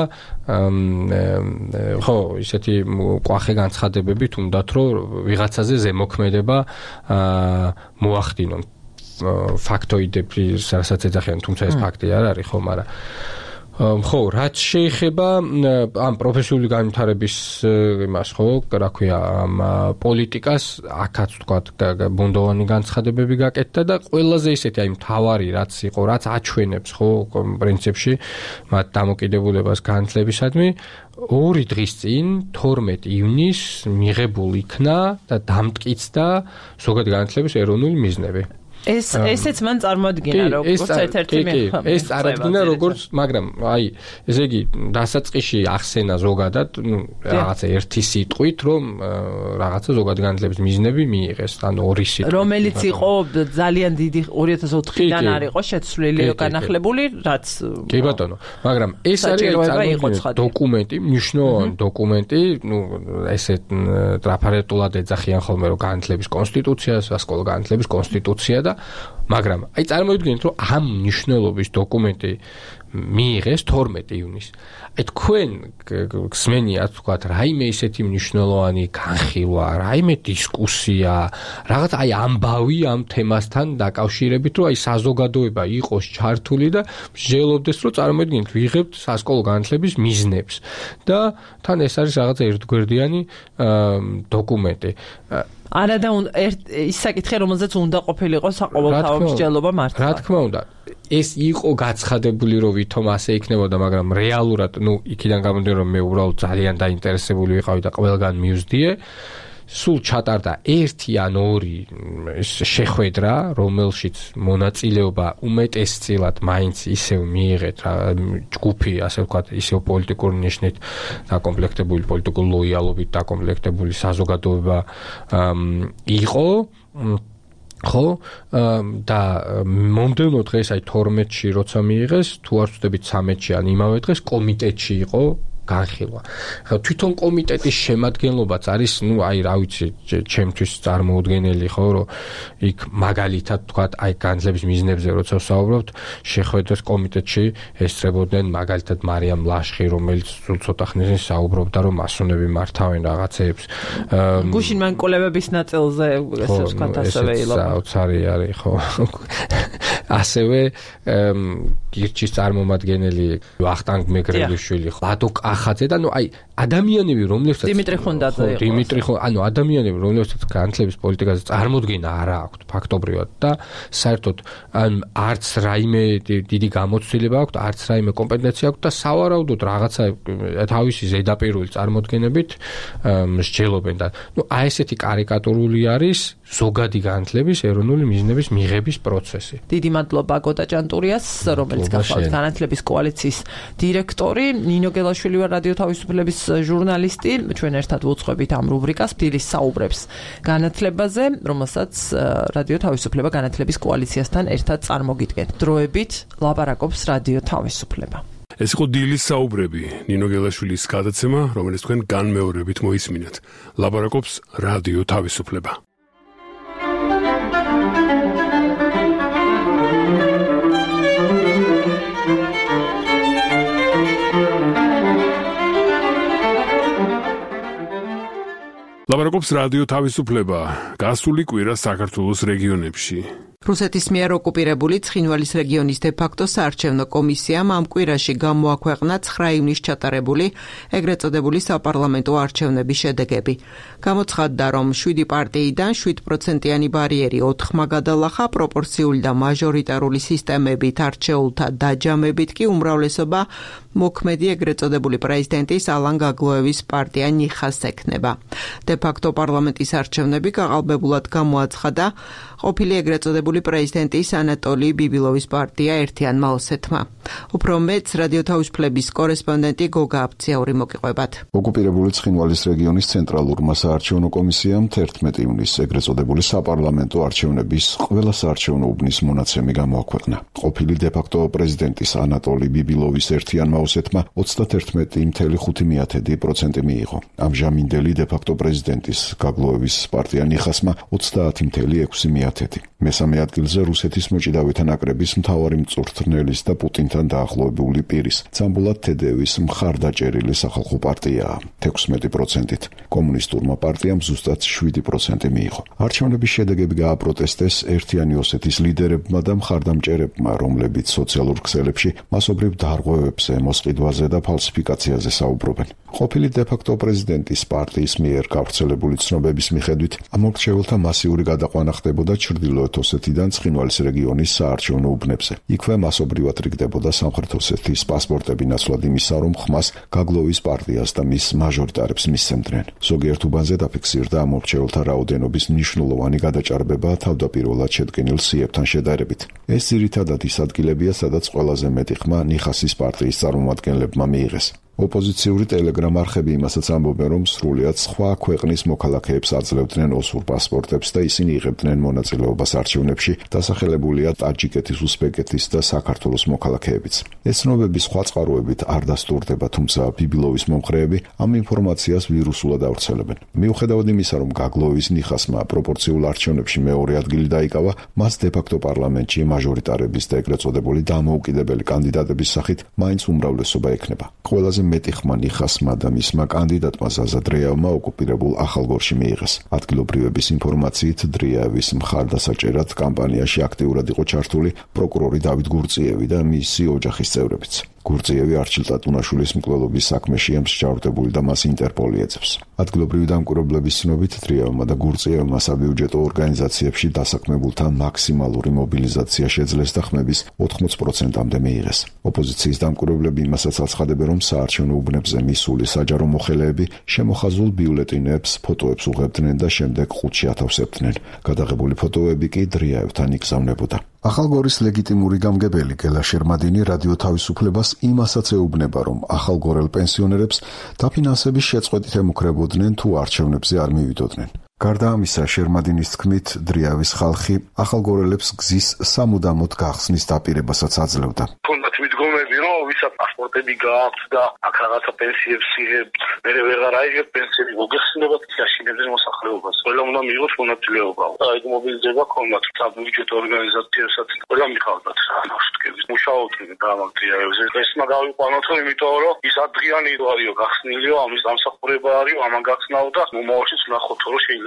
ხო, ისეთი კვახე განცხადებებით უნდათ რომ ვიღაცაზე ზემოქმედება მოახდინონ ფაქტოიდები, რასაც ეძახიან, თუმცა ეს ფაქტი არ არის, ხო, მაგრამ ხო, რაც შეეხება ამ პროფესიული განვითარების იმას, ხო, რა ქვია, ამ პოლიტიკას, აქაც თქვათ ბუნდოვანი განცხადებები გაკეთდა და ყველაზე ისეთი აი მთავარი რაც იყო, რაც აჩვენებს, ხო, პრინციპში მათ დამოკიდებულებას განათლებისადმი, ორი დღის წინ თორმეტი ივნისს მიღებულ იქნა და დამტკიცდა ზოგადი განათლების ეროვნული მიზნები. ეს ესეც მან წარმოადგინა როგორც ერთ-ერთი მეხმე. ეს წარადგინა როგორც, მაგრამ აი, ესე იგი, დასაწყისში ახსენა ზოგადად, ну, რაღაცა ერთი სიტყვით, რომ რაღაცა ზოგადი განათლების მიზნები მიიღეს, ანუ ორი სიტყვით. რომელიც იყო ძალიან დიდი ორი ათას ოთხიდან არ იყო შეცვლილი განახლებული, რაც კი ბატონო, მაგრამ ეს არის წარმოადგინა დოკუმენტი, მნიშვნელოვანი დოკუმენტი, ну, ესე ტრაფარეტულად ეძახიან ხოლმე, რომ განათლების კონსტიტუციას, სასკოლო განათლების კონსტიტუცია და მაგრამ აი წარმოიდგინეთ რომ ამ მნიშვნელობის დოკუმენტი მიიღეს თორმეტი ივნისს. აი თქვენ გსმენიათ თქვათ რაიმე ისეთი მნიშვნელოვანი განხილვა, რაიმე დისკუსია, რაღაც აი ამბავი ამ თემასთან დაკავშირებით, რომ აი საზოგადოება იყოს ჩართული და მსჯელობდეს, რომ წარმოიდგინეთ ვიღებთ სასკოლო განათლების მიზნებს და თან ეს არის რაღაც ერთგვერდიანი დოკუმენტი. არა და ის საკითხი რომელზეც უნდა ყოფილიყო საყოველთაო მსჯელობა მართლა. რა თქმა უნდა, ეს იყო გაცხადებული რომ ვითომ ასე იქნებოდა, მაგრამ რეალურად, ну, იქიდან გამომდინარე რომ მე უბრალოდ ძალიან დაინტერესებული ვიყავი და ყველგან მივზდიე. სულ ჩატარდა ერთი ან ორი შეხვედრა, რომელშიც მონაწილეობა უმეტესწილად მაინც ისევ მიიღეთ ჯგუფი, ასე ვთქვათ, ისევ პოლიტიკური ნიშნით დაკომპლექტებული, პოლიტიკური ლოიალობით დაკომპლექტებული საზოგადოება იყო. ხო, და მომდევნო დღეს აი თორმეტში როცა მიიღეს, თუ არ ვწდებით ცამეტში ან იმავე დღეს კომიტეტში იყო განხილვა. ხო, თვითონ კომიტეტის შემადგენლობაც არის, ну, აი, რა ვიცი, ჩემთვის წარმოუდგენელი, ხო, რომ იქ მაგალითად თქვათ, აი, განათლების მიზნებზე როცა ვსაუბრობთ, შეხვედრას კომიტეტში ესწრებოდნენ მაგალითად მარიამ ლაშხი, რომელიც სულ ცოტა ხნის საუბრობდა, რომ მასონები მართავენ რაღაცეებს. გუშინ მან კოლევების ნაწილზე ესე ვთქვათ, ასევე ილაპარაკა. საოცარი არის, ხო. ასევე გირჩის წარმომადგენელი ვახტანგ მეგრელიშვილი, ლადო კახაძე და ნუ აი ადამიანები, რომლებსაც დიმიტრი ხუნდაძე იყო. დიმიტრი ხუნ, ანუ ადამიანები, რომლებსაც განათლების პოლიტიკაზე წარმოდგენა არ აქვს ფაქტობრივად და საერთოდ არც რაიმე დიდი გამოცდილება აქვს, არც რაიმე კომპეტენცია აქვს და სავარაუდოდ რაღაცა თავისი ზედაპირული წარმოდგენებით მსჯელობენ და ნუ აი ესეთი კარიკატურული არის ზოგადი განათლების ეროვნული მიზნების მიღების პროცესი. დიდი მადლობა გოდა ჭანტურიას, რომელიც გახლავთ განათლების კოალიციის დირექტორი, ნინო გელაშვილი ვარ რადიო თავისუფლების ჟურნალისტი. ჩვენ ერთად ვუძღვებით ამ რუბრიკას დილის საუბრებს განათლებაზე, რომელსაც რადიო თავისუფლება განათლების კოალიციასთან ერთად წარმოგიდგენთ. დროებით ლაპარაკობს რადიო თავისუფლება. ეს იყო დილის საუბრები, ნინო გელაშვილის გადაცემა, რომელიც თქვენ განმეორებით მოისმინეთ. ლაპარაკობს რადიო თავისუფლება. ლაპარაკობს ლაპარაკობს რადიო თავისუფლება. გასული კვირა საქართველოს რეგიონებში. რუსეთის მიერ ოკუპირებული ცხინვალის რეგიონის დე-ფაქტო საარჩევნო კომისიამ ამ კვირაში გამოაქვეყნა ცხრა ივნისს ჩატარებული ეგრეთ წოდებული საპარლამენტო არჩევნების შედეგები. გამოცხადდა, რომ შვიდი პარტიიდან შვიდ პროცენტიანი ბარიერი ოთხმა გადალახა, პროპორციული და მაჟორიტარული სისტემებით არჩეულთა დაჯამებით კი უმრავლესობა მოქმედი ეგრეთ წოდებული პრეზიდენტის ალან გაგლოევის პარტია ნიხას ექნება. დე-ფაქტო პარლამენტის არჩევნები გაყალბებულად გამოაცხადა ყოფილი ეგრეთ წოდებული პრეზიდენტის ანატოლი ბიბილოვის პარტია ერთიანმა ოსეთმა. უფრო მეც რადიო თავისუფლების კორესპონდენტი გოგა აფციაური მოგიყვებათ. ოკუპირებული ცხინვალის რეგიონის ცენტრალურმა საარჩევნო კომისიამ თერთმეტი ივნისს ეგრეთ წოდებული საპარლამენტო არჩევნების ყველა საარჩევნო უბნის მონაცემი გამოაქვეყნა. ყოფილი დე-ფაქტო პრეზიდენტის ანატოლი ბიბილოვის ერთიანმა ოსეთმა ოცდაერთმეტი ფუძნელი ხუთი პროცენტი მიიღო. ამჟამინდელი დე-ფაქტო პრეზიდენტის გაგლოევის პარტია ნიხასმა ოცდაათი ფუძნელი ექვსი მესამე ადგილზე რუსეთის მოჭიდავეთა ნაკრების მთავარი მწვრთნელის და პუტინთან დაახლოებული პირის ცამბულად თედევის მხარდაჭერილი სახალხო პარტიაა თექვსმეტი პროცენტით. კომუნისტურმა პარტიამ ზუსტად შვიდი პროცენტი მიიღო. არჩევნების შედეგები გააპროტესტეს ერთიანი ოსეთის ლიდერებმა და მხარდამჭერებმა, რომლებიც სოციალურ ქსელებში მასობრივ დარღვევებზე, მოსყიდვაზე და ფალსიფიკაციაზე საუბრობენ. ყოფილი დე-ფაქტო პრეზიდენტის პარტიის მიერ გავრცელებული ცნობების მიხედვით ამორჩეულთა მასიური გადაყვანა ხდებოდა ჩრდილოეთ ოსეთიდან ცხინვალის რეგიონის საარჩევნო უბნებზე. იქვე მასობრივად რიგდებოდა სამხრეთ ოსეთის პასპორტები ნაცვლად იმისა, რომ ხმას გაგლოვის პარტიას და მის მაჟორიტარებს მისცემდნენ. ზოგიერთ უბანზე დაფიქსირდა ამორჩეულთა რაოდენობის მნიშვნელოვანი გადაჭარბება თავდაპირველად შედგენილ სიებთან შედარებით. ეს ძირითადად ის ადგილებია, სადაც ყველაზე მეტი ხმა ნიხასის პარტიის წარმომადგენლებმა მიიღეს. ოპოზიციური ტელეგრამ არხები იმასაც ამბობენ, რომ სრულიად სხვა ქვეყნის მოქალაქეებს აძლევდნენ ოსურ პასპორტებს და ისინი იღებდნენ მონაწილეობას არჩევნებში, დასახელებულია ტაჯიკეთის, უზბეკეთის და საქართველოს მოქალაქეებიც. ეს ცნობები სხვა წყაროებით არ დასტურდება, თუმცა ბიბილოვის მომხრეები ამ ინფორმაციას ვირუსულად ავრცელებენ. მიუხედავად იმისა, რომ გაგლოევის ნიხასმა პროპორციულ არჩევნებში მეორე ადგილი დაიკავა, მას დე-ფაქტო პარლამენტში მაჟორიტარების და ეგრეთ წოდებული დამოუკიდებელი კანდიდატების სახით მაინც უმრავლესობა ექნება. ყველაზე მეტი ხმა ნიხასმა და მისმა კანდიდატმა ზაზა დრეევმა ოკუპირებულ ახალგორში მიიღეს. ადგილობრივების ინფორმაციით დრეევის მხარდასაჭერად კამპანიაში აქტიურად იყო ჩართული პროკურორი დავით გურწიევი და მისი ოჯახის წევრებიც. გურწიევი არჩილ ტატუნაშვილის მკვლელობის საქმეშია მსჯავრდებული და მას ინტერპოლი ეძებს. ადგილობრივი დამკვირვებლების ცნობით დრეევმა და გურწიევმა საბიუჯეტო ორგანიზაციებში დასაქმებულთა მაქსიმალური მობილიზაცია შეძლეს და ხმების ოთხმოც პროცენტამდე მიიღეს. ოპოზიციის დამკვირვებლები იმასაც აცხადებენ, რომ საარჩევნო უბნებზე მისული საჯარო მოხელეები შემოხაზულ ბიულეტინებს ფოტოებს უღებდნენ და შემდეგ ყუთში ათავსებდნენ. გადაღებული ფოტოები კი დრეევთან იგზავნებოდა. ახალგორის ლეგიტიმური გამგებელი გელა შერმადინი რადიო თავისუფლებას იმასაც ეუბნება, რომ ახალგორელ პენსიონერებს დაფინანსების შეწყვეტით ემუქრებოდნენ თუ არჩევნებზე არ მივიდოდნენ. გარდა ამისა, შერმადინის თქმით, დრეევის ხალხი ახალგორელებს გზის სამუდამოდ გახსნის დაპირებასაც აძლევდა. ქონდათ მიდგომები, რომ ვისაც პასპორტები გააქვთ და აქ რაღაცა პენსიებს იღებთ, მერე ვეღარ აიღებთ პენსიები, მოგეხსნებათ გაშინებდნენ მოსახლეობას. ყველა უნდა მიიღოს მონაწილეობა. და ეგ მობილიზება ქონდათ საბიუჯეტო ორგანიზაციებსაც, ყველა მიხავდათ ანაშტკების. მუშაობდნენ გამაგრიებებზე. ეს მაგავიყვანოთ, იმიტომ რომ ის ადრიანი არისო გახსნილიო, ამის დამსახურება არის, ამან გახსნაო და მომავალშიც ვნახოთ, რომ შეიძლება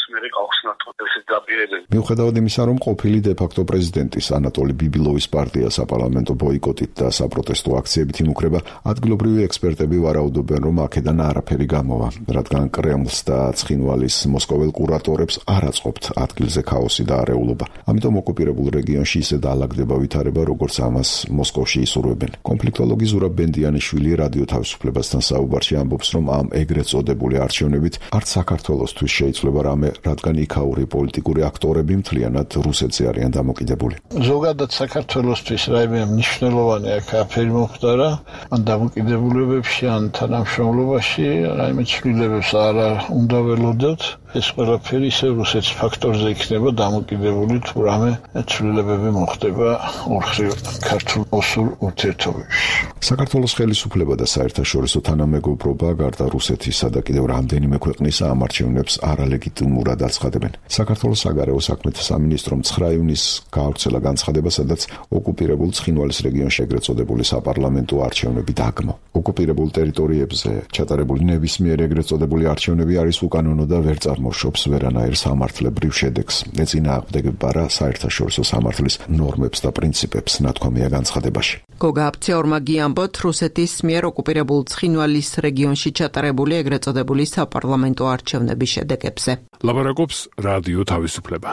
მიუხედავად იმისა, რომ ყოფილი დე-ფაქტო პრეზიდენტის ანატოლი ბიბილოვის პარტია საპარლამენტო ბოიკოტით და საპროტესტო აქციებით იმუქრება, ადგილობრივი ექსპერტები ვარაუდობენ, რომ აქედან არაფერი გამოვა, რადგან კრემლს და ცხინვალის მოსკოველ კურატორებს არ აწყობთ ადგილზე ქაოსი და არეულობა. ამიტომ ოკუპირებულ რეგიონში ისე დაალაგდება ვითარება, როგორც ამას მოსკოვში ისურვებენ. კონფლიქტოლოგი ზურაბ ბენდიანიშვილი რადიო თავისუფლებასთან საუბარში ამბობს, რომ ამ ეგრეთ წოდებული არჩევნებით არც საქართველოსთვის შეიძლება რამე, რადგან იქაური პოლიტიკური აქტორები მთლიანად რუსეთზე არიან დამოკიდებული. ზოგადად საქართველოსთვის რაიმე მნიშვნელოვანი აქ აფერი მომხდარა, ან დამოკიდებულებებში, ან თანამშრომლობაში რაიმე ცვლილებებს არ უნდა ველოდოთ. ეს ყველაფერი ისე რუსეთის ფაქტორზე იქნება დამოკიდებული, თუ რამე ცვლილებები მოხდება ორ მხრივ ქართულ-ოსურ ურთიერთობებში. საქართველოს ხელისუფლება და საერთაშორისო თანამეგობრობა გარდა რუსეთისა და კიდევ რამდენიმე ქვეყნის ამ არჩევნებს არალეგიტიმურად აცხადებენ. საქართველოს საგარეო საქმეთა სამინისტრომ ცხრა ივნისს გაავრცელა განცხადება, სადაც ოკუპირებულ ცხინვალის რეგიონში ეგრეთ წოდებული საპარლამენტო არჩევნები დაგმო. ოკუპირებულ ტერიტორიებზე ჩატარებული ნებისმიერ ეგრეთ წოდებული არჩევნები არის უკანონო და ვერ წარმოშობს ვერანაირ სამართლებრივ შედეგს. ეწინააღმდეგება რა საერთაშორისო სამართლის ნორმებს და პრინციპებს, ნათქვამია განცხადებაში. გოგა აფციორმა გიამბოთ რუსეთის მიერ ოკუპირებულ ცხინვალის რეგიონში ჩატარებული ეგრეთ წოდებული საპარლამენტო არჩევნების შედეგებზე. ლაბარაკობს რადიო თავისუფლება.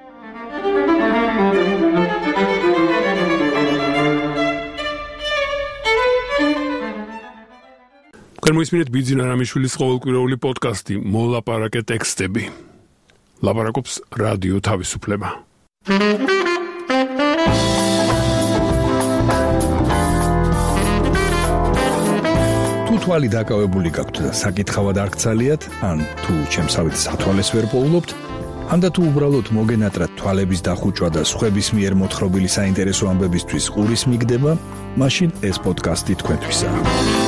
გამოისმინეთ ბიძინა რამიშვილის ყოველკვირეული პოდკასტი მოლაპარაკე ტექსტები. ლაბარაკობს რადიო თავისუფლება. თუ თვალი დაკავებული გაქვთ და საკითხავად არ გცალიათ, ან თუ ჩემსავით სათვალეს ვერ პოულობთ, ან და თუ უბრალოდ მოგენატრათ თვალების დახუჭვა და სხვების მიერ მოთხრობილი საინტერესო ამბებისთვის ყურის მიგდება, მაშინ ეს პოდკასტი თქვენთვისაა.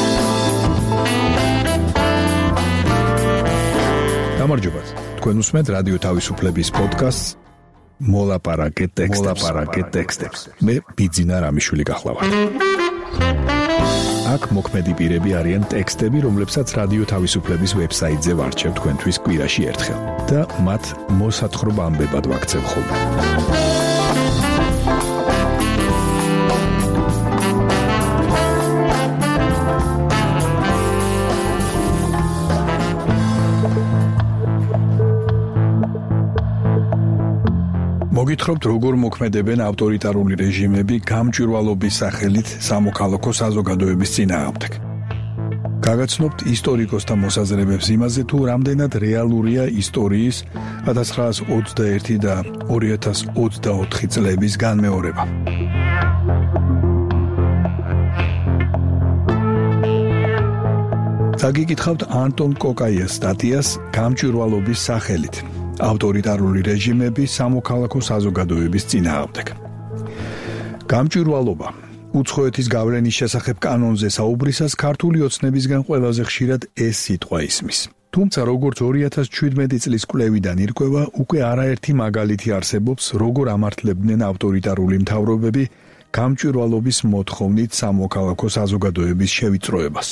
გამარჯობათ. თქვენ უსმენთ რადიო თავისუფლების პოდკასტს მოლაპარაკე ტექსტებს. მოლაპარაკე ტექსტებს. მე ბიძინა რამიშვილი გახლავართ. აქ მოქმედი პირები არიან ტექსტები, რომლებსაც რადიო თავისუფლების ვებსაიტზე ვარჩევ თქვენთვის კვირაში ერთხელ და მათ მოსათხრობ ამბებად ვაქცევ ხოლმე. მოგითხრობთ, როგორ მოქმედებენ ავტორიტარული რეჟიმები გამჭვირვალობის სახელით სამოქალაქო საზოგადოების წინააღმდეგ. გაგაცნობთ ისტორიკოსთა მოსაზრებებს იმაზე, თუ რამდენად რეალურია ისტორიის ათას ცხრაასი ოცდაერთი და ორი ათას ოცდაოთხი წლების განმეორება. გაგიკითხავთ ანტონ კოკაიას სტატიას გამჭვირვალობის სახელით. ავტორიტარული რეჟიმები სამოქალაქო საზოგადოების წინააღმდეგ. გამჭვირვალობა უცხოეთის გავლენის შესახებ კანონზე საუბრისას ქართული ოცნებისგან ყველაზე ხშირად ეს სიტყვა ისმის. თუმცა როგორც ორი ათას ჩვიდმეტი წლის კვლევიდან ირკვევა, უკვე არაერთი მაგალითი არსებობს, როგორ ამართლებდნენ ავტორიტარული მთავრობები გამჭვირვალობის მოთხოვნით სამოქალაქო საზოგადოების შევიწროებას.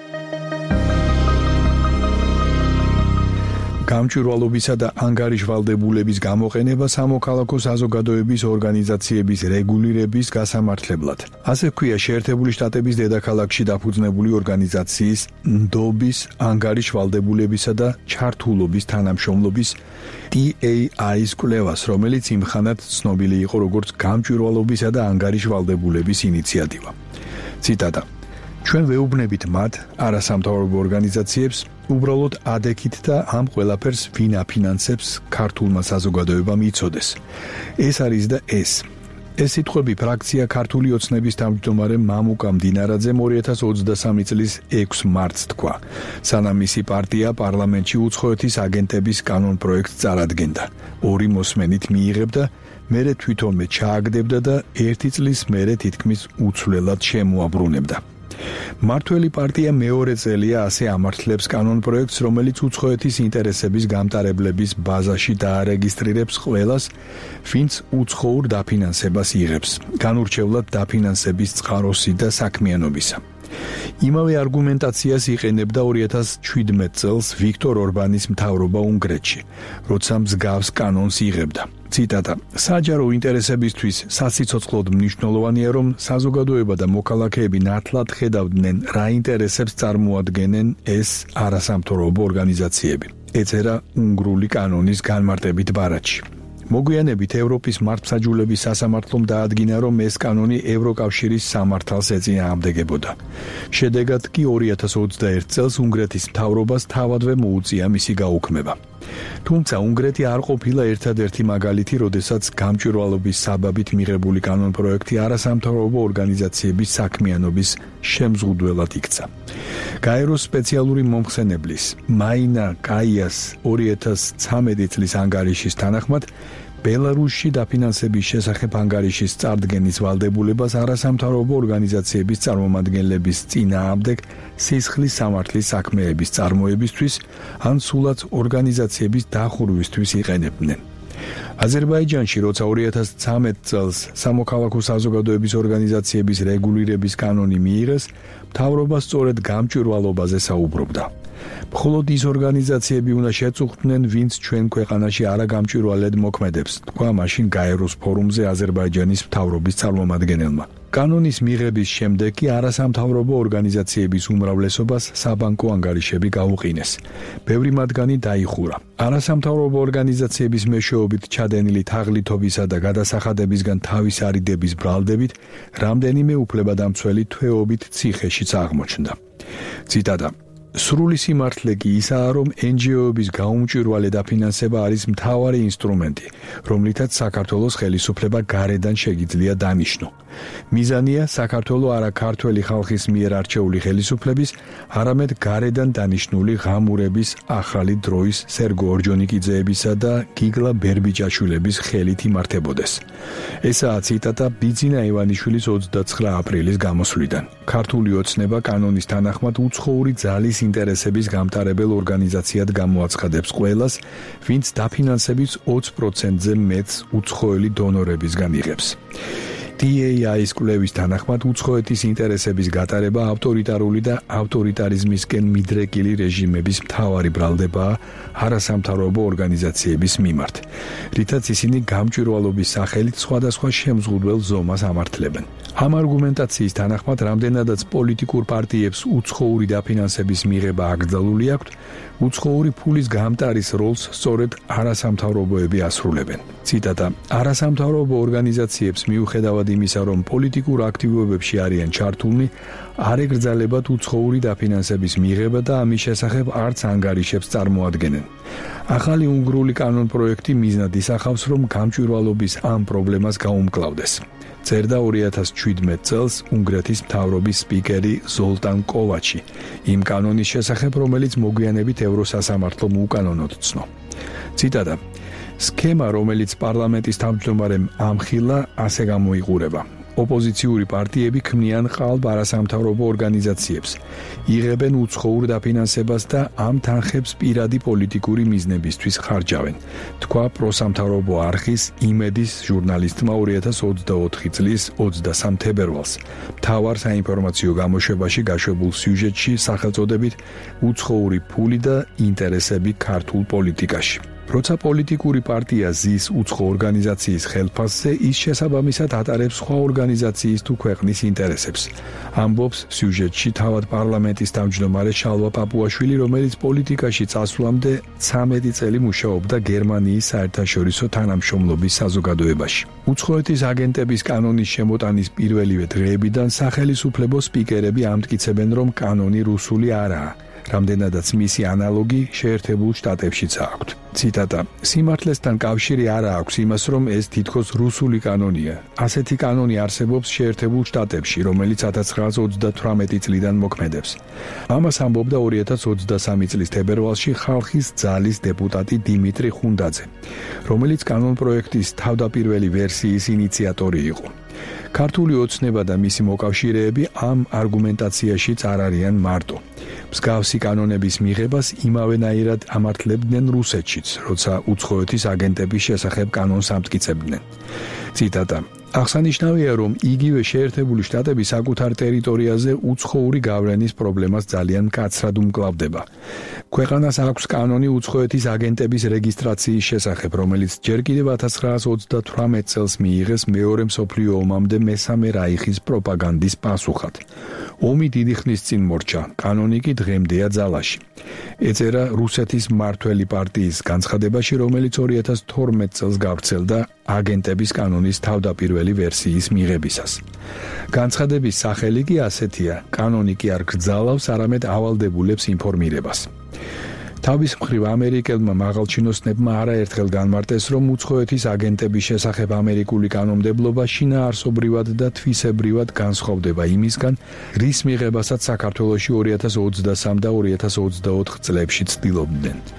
გამჭვირვალობისა და ანგარიშვალდებულების გამოყენება სამოქალაქო საზოგადოების ორგანიზაციების რეგულირების გასამართლებლად. ასე ჰქვია შეერთებული შტატების დედაქალაქში დაფუძნებული ორგანიზაციის ნდობის, ანგარიშვალდებულებისა და ჩართულობის თანამშრომლობის დი ეი აის კვლევას, რომელიც იმხანად ცნობილი იყო როგორც გამჭვირვალობისა და ანგარიშვალდებულების ინიციატივა. ციტატა: ჩვენ ვეუბნებით მათ, არასამთავრობო ორგანიზაციებს, უბრალოდ ადექით და ამ ყველაფერს ვინ აფინანსებს ქართულმა საზოგადოებამ იცოდეს. ეს არის და ეს. ეს სიტყვები ფრაქცია ქართული ოცნების თავმჯდომარე მამუკა მდინარაძემ ორი ათას ოცდასამი წლის ექვსი მარტს თქვა, სანამ მისი პარტია პარლამენტში უცხოეთის აგენტების კანონ პროექტს წარადგენდა. ორი მოსმენით მიიღებდა, მერე თვითონმე ჩააგდებდა და ერთი წლის მერე თითქმის უცვლელად შემოაბრუნებდა. მართველი პარტია მეორე წელია ასე ამართლებს კანონ პროექტს, რომელიც უცხოეთის ინტერესების გამტარებლების ბაზაში დაარეგისტრირებს ყველას, ვინც უცხოურ დაფინანსებას იღებს, განურჩევლად დაფინანსების წყაროსი და საქმიანობისა. იმავე არგუმენტაციას იყენებდა ორი ათას ჩვიდმეტ წელს ვიქტორ ორბანის მთავრობა უნგრეთში, როცა მსგავს კანონს იღებდა. ციტატა: საჯარო ინტერესებისთვის სასიცოცხლოდ მნიშვნელოვანია, რომ საზოგადოება და მოქალაქეები ნათლად ხედავდნენ, რა ინტერესებს წარმოადგენენ ეს არასამთავრობო ორგანიზაციები. ეწერა უნგრული კანონის განმარტებით ბარათში. მოგვიანებით ევროპის მართლმსაჯულების სასამართლომ დაადგინა, რომ ეს კანონი ევროკავშირის სამართალს ეწინააღმდეგებოდა. შედეგად კი ორი ათას ოცდაერთ წელს უნგრეთის მთავრობას თავადვე მოუწია მისი გაუქმება. თუმცა უნგრეთი არ ყოფილა ერთადერთი მაგალითი, როდესაც გამჭვირვალობის საბაბით მიღებული კანონ პროექტი არასამთავრობო ორგანიზაციების საქმიანობის შემზღუდველად იქცა. გაეროს სპეციალური მომხსენებლის მაინა კაიას ორი ათას ცხრამეტი წლის ანგარიშის თანახმად, ბელარუსში დაფინანსების შესახებ ანგარიშის წარდგენის ვალდებულებას არასამთავრობო ორგანიზაციების წარმომადგენლების წინააღმდეგ სისხლის სამართლის საქმეების წარმოებისთვის ან სულაც ორგანიზაციების დახურვისთვის იყენებდნენ. აზერბაიჯანში, როცა ორი ათას ცხრამეტ წელს სამოქალაქო საზოგადოების ორგანიზაციების რეგულირების კანონი მიიღეს, მთავრობა სწორედ გამჭვირვალობაზე საუბრობდა. მხოლოდ ის ორგანიზაციები უნდა შეწუხდნენ, ვინც ჩვენ ქვეყანაში არაგამჭვირვალედ მოქმედებს, თქვა მაშინ გაეროს ფორუმზე აზერბაიჯანის მთავრობის წარმომადგენელმა. კანონის მიღების შემდეგ კი არასამთავრობო ორგანიზაციების უმრავლესობას საბანკო ანგარიშები გაუყინეს. ბევრი მათგანი დაიხურა. არასამთავრობო ორგანიზაციების მეშვეობით ჩადენილი თაღლითობისა და გადასახადებისგან თავის არიდების ბრალდებით, რამდენიმე უფლებადამცველი თვეობით ციხეშიც აღმოჩნდა. ციტატა: სრული სიმართლე კი ისაა, რომ εν ჯი ო-ების გაუმჭვირვალე დაფინანსება არის მთავარი ინსტრუმენტი, რომლითაც საქართველოს ხელისუფლება გარედან შეგიძლია დანიშნო. მიზანია საქართველოს არა ქართველი ხალხის მიერ არჩეული ხელისუფლების, არამედ გარედან დანიშნული ღამურების ახალი დროის სერგო ორჯონიკიძეებისა და გიგლა ბერბიჭაშვილების ხელით იმართებოდეს. ესაა ციტატა ბიძინა ივანიშვილის ოცდაცხრა აპრილის გამოსვლიდან. ქართული ოცნება კანონის თანახმად უცხოური ძალის ინტერესების გამტარებელ ორგანიზაციად გამოაცხადებს ყველას, ვინც დაფინანსების ოცი პროცენტზე მეტს უცხოელი დონორებისგან იღებს. დი ეი აის კვლევის თანახმად უცხოეთის ინტერესების გატარება ავტორიტარული და ავტორიტარიზმისკენ მიდრეკილი რეჟიმების მთავარი ბრალდებაა არასამთავრობო ორგანიზაციების მიმართ, რითაც ისინი გამჭვირვალობის სახელით სხვადასხვა შემზღუდველ ზომას ამართლებენ. ამ არგუმენტაციის თანახმად, რამდენადაც პოლიტიკურ პარტიებს უცხოური დაფინანსების მიღება აკრძალული აქვთ, უცხოური ფულის გამტარის როლს სწორედ არასამთავრობოები ასრულებენ. ციტატა: არასამთავრობო ორგანიზაციებს მიუხედავად იმისა, რომ პოლიტიკურ აქტივობებში არიან ჩართულნი, არ ეკრძალებათ უცხოური დაფინანსების მიღება და ამის შესახებ არც ანგარიშებს წარმოადგენენ. ახალი უნგრული კანონპროექტი მიზნად ისახავს, რომ გამჭვირვალობის ამ პრობლემას გაუმკლავდეს. წერდა ორი ათას შვიდმეტ წელს უნგრეთის მთავრობის სპიკერი ზოლტან კოვაჩი, იმ კანონის შესახებ, რომელიც მოგვიანებით ევროსასამართლომ უკანონოდ ცნო. ციტატა: სქემა, რომელიც პარლამენტის თავმჯდომარემ ამხილა, ასე გამოიყურება. ოპოზიციური პარტიები ქმნიან ყალბ არასამთავრობო ორგანიზაციებს, იღებენ უცხოურ დაფინანსებას და ამ თანხებს პირადი პოლიტიკური მიზნებისთვის ხარჯავენ, თქვა პროსამთავრობო არხის იმედის ჟურნალისტმა ორი ათას ოცდაოთხი წლის ოცდასამ თებერვალს, მთავარ საინფორმაციო გამოშვებაში გაშვებულ სიუჟეტში სახელწოდებით უცხოური ფული და ინტერესები ქართულ პოლიტიკაში. როცა პოლიტიკური პარტია ზის უცხო ორგანიზაციის ხელფასზე, ის შესაბამისად ატარებს სხვა ორგანიზაციის თუ ქვეყნის ინტერესებს. ამბობს სიუჟეტში თავად პარლამენტის თავმჯდომარე შალვა პაპუაშვილი, რომელიც პოლიტიკაში წასვლამდე ცამეტი წელი მუშაობდა გერმანიის საერთაშორისო თანამშრომლობის საზოგადოებაში. უცხოეთის აგენტების კანონის შემოტანის პირველივე დღეებიდან სახელისუფლებო სპიკერები ამტკიცებენ, რომ კანონი რუსული არაა, რამდენადაც მისი ანალოგი შეერთებულ შტატებშიც აქვთ. ციტატა: სიმართლესთან კავშირი არ აქვს იმას, რომ ეს თითქოს რუსული კანონია. ასეთი კანონი არსებობს შეერთებულ შტატებში, რომელიც ათას ცხრაასა ოცდათვრამეტი წლიდან მოქმედებს. ამას ამბობდა ორი ათას ოცდასამი წლის თებერვალში ხალხის ძალის დეპუტატი დიმიტრი ხუნდაძე, რომელიც კანონპროექტის თავდაპირველი ვერსიის ინიციატორი იყო. ქართული ოცნება და მისი მოკავშირეები ამ არგუმენტაციაშიც არ არიან მარტო. მსგავსი კანონების მიღებას იმავენაირად ამართლებდნენ რუსეთშიც, როცა უცხოეთის აგენტების შესახებ კანონს ამტკიცებდნენ. ციტატა: აღსანიშნავია, რომ იგივე შეერთებული შტატები საკუთარ ტერიტორიაზე უცხოური გავლენის პრობლემას ძალიან მკაცრად უმკლავდება. ქვეყანას აქვს კანონი უცხოეთის აგენტების რეგისტრაციის შესახებ, რომელიც ჯერ კიდევ ათას ცხრაასა ოცდათვრამეტ წელს მიიღეს მეორე მსოფლიო ომამდე მესამე რაიხის პროპაგანდის პასუხად. ომი დიდი ხნის წინ მორჩა, კანონი კი დღემდეა ძალაში. ეწერა რუსეთის მმართველი პარტიის განცხადებაში, რომელიც ორი ათას თორმეტ წელს გავრცელდა აგენტების კანონის თავდაპირველი ვერსიის მიღებისას. განცხადების სახელი კი ასეთია: კანონი კი არ გრძალავს, არამედ ავალდებულებს ინფორმირებას. თავის მხრივ ამერიკელმა მაღალჩინოსნებმა არაერთხელ განმარტეს, რომ უცხოეთის აგენტების შესახებ ამერიკული კანონმდებლობა შინაარსობრივად და თვისებრივად განსხვავდება იმისგან, რის მიღებასაც საქართველოში ორი ათას ოცდასამ და ორი ათას ოცდაოთხ წლებში ცდილობდნენ.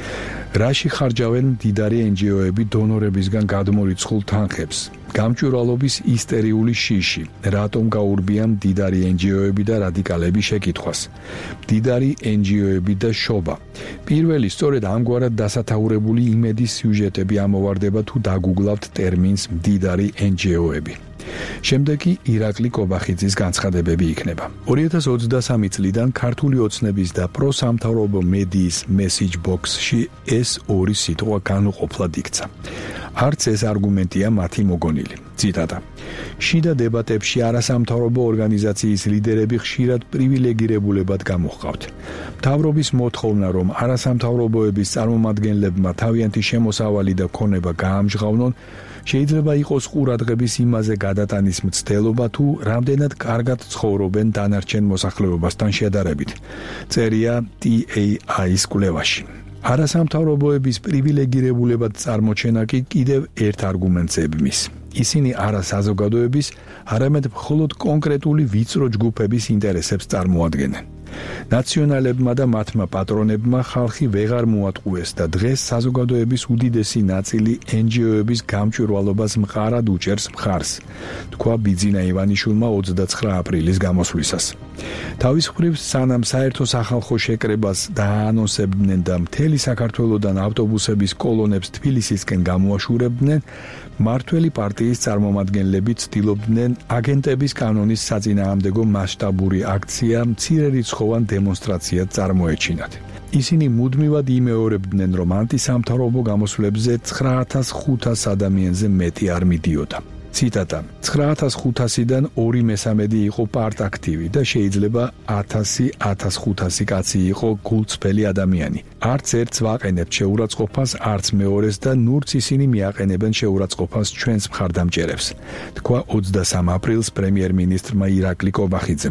რაში ხარჯავენ მდიდარი ენჯიოები დონორებისგან გადმორიცხულ თანხებს? გამჭვირვალობის ისტერიული შიში, რატომ გაურბია მდიდარი ენჯიოები და რადიკალები შეკითხვას? მდიდარი ენჯიოები და შობა. პირველი სწორედ ამგვარად დასათაურებული იმედის სიუჟეტები ამოვარდება თუ დაგუგლავთ ტერმინს მდიდარი ენჯიოები. შემდეგი ირაკლი კობახიძის განცხადებები იქნება. ორი ათას ოცდასამი წლიდან ქართული ოცნების და პროსამთავრობო მედიის message box-ში ეს ორი სიტყვა განუყოფლად იქცა. არც ეს არგუმენტია მათი მოგონილი. ციტატა. შიდა დებატებში არასამთავრობო ორგანიზაციის ლიდერები ხშირად პრივილეგირებულებად გამოჰყავთ. მთავრობის მოთხოვნა, რომ არასამთავრობოების წარმომადგენლებმა თავიანთი შემოსავალი და ქონება გაამჟღავნონ, შეიძლება იყოს ყურადღების იმაზე გადატანის მცდელობა თუ რამდენად კარგად ცხოვრობენ დანარჩენ მოსახლეობასთან შედარებით. წერია ტი ეი აის კვლევაში. არასამთავრობოების პრივილეგირებულებად წარმოჩენა კი კიდევ ერთ არგუმენტს ებმის. ისინი არა საზოგადოების, არამედ მხოლოდ კონკრეტული ვიწრო ჯგუფების ინტერესებს წარმოადგენენ. ნაციონალებმა და მათმა პატრონებმა ხალხი ვეღარ მოატყუეს და დღეს საზოგადოების უდიდესი ნაწილი ენჯიოების გამჭვირვალობას მყარად უჭერს მხარს, თქვა ბიძინა ივანიშვილმა ოცდაცხრა აპრილის გამოსვლისას. თავის მხრივ სანამ საერთო სახალხო შეკრებას დაანონსებდნენ და მთელი საქართველოდან ავტობუსების კოლონებს თბილისისკენ გამოაშურებდნენ, მართველი პარტიის წარმომადგენლები ცდილობდნენ აგენტების კანონის საწინააღმდეგო მასშტაბური აქცია მცირერიცხოვან დემონსტრაციად წარმოეჩინათ. ისინი მუდმივად იმეორებდნენ, რომ ანტისამთავრობო გამოსვლებზე ცხრა ათას ხუთას ადამიანზე მეტი არ მიდიოდა. ციტატა. ცხრა ათას ხუთასიდან ორი მესამედი იყო პარტაქტივი და შეიძლება ათასი ათას ხუთასი კაცი იყო გულწრფელი ადამიანი. არც ერთს ვაყენებთ შეურაცხყოფას, არც მეორეს და ნურც ისინი მიაყენებენ შეურაცხყოფას ჩვენს მხარდამჭერებს, თქვა ოცდასამ აპრილს პრემიერ-მინისტრმა ირაკლი კობახიძემ.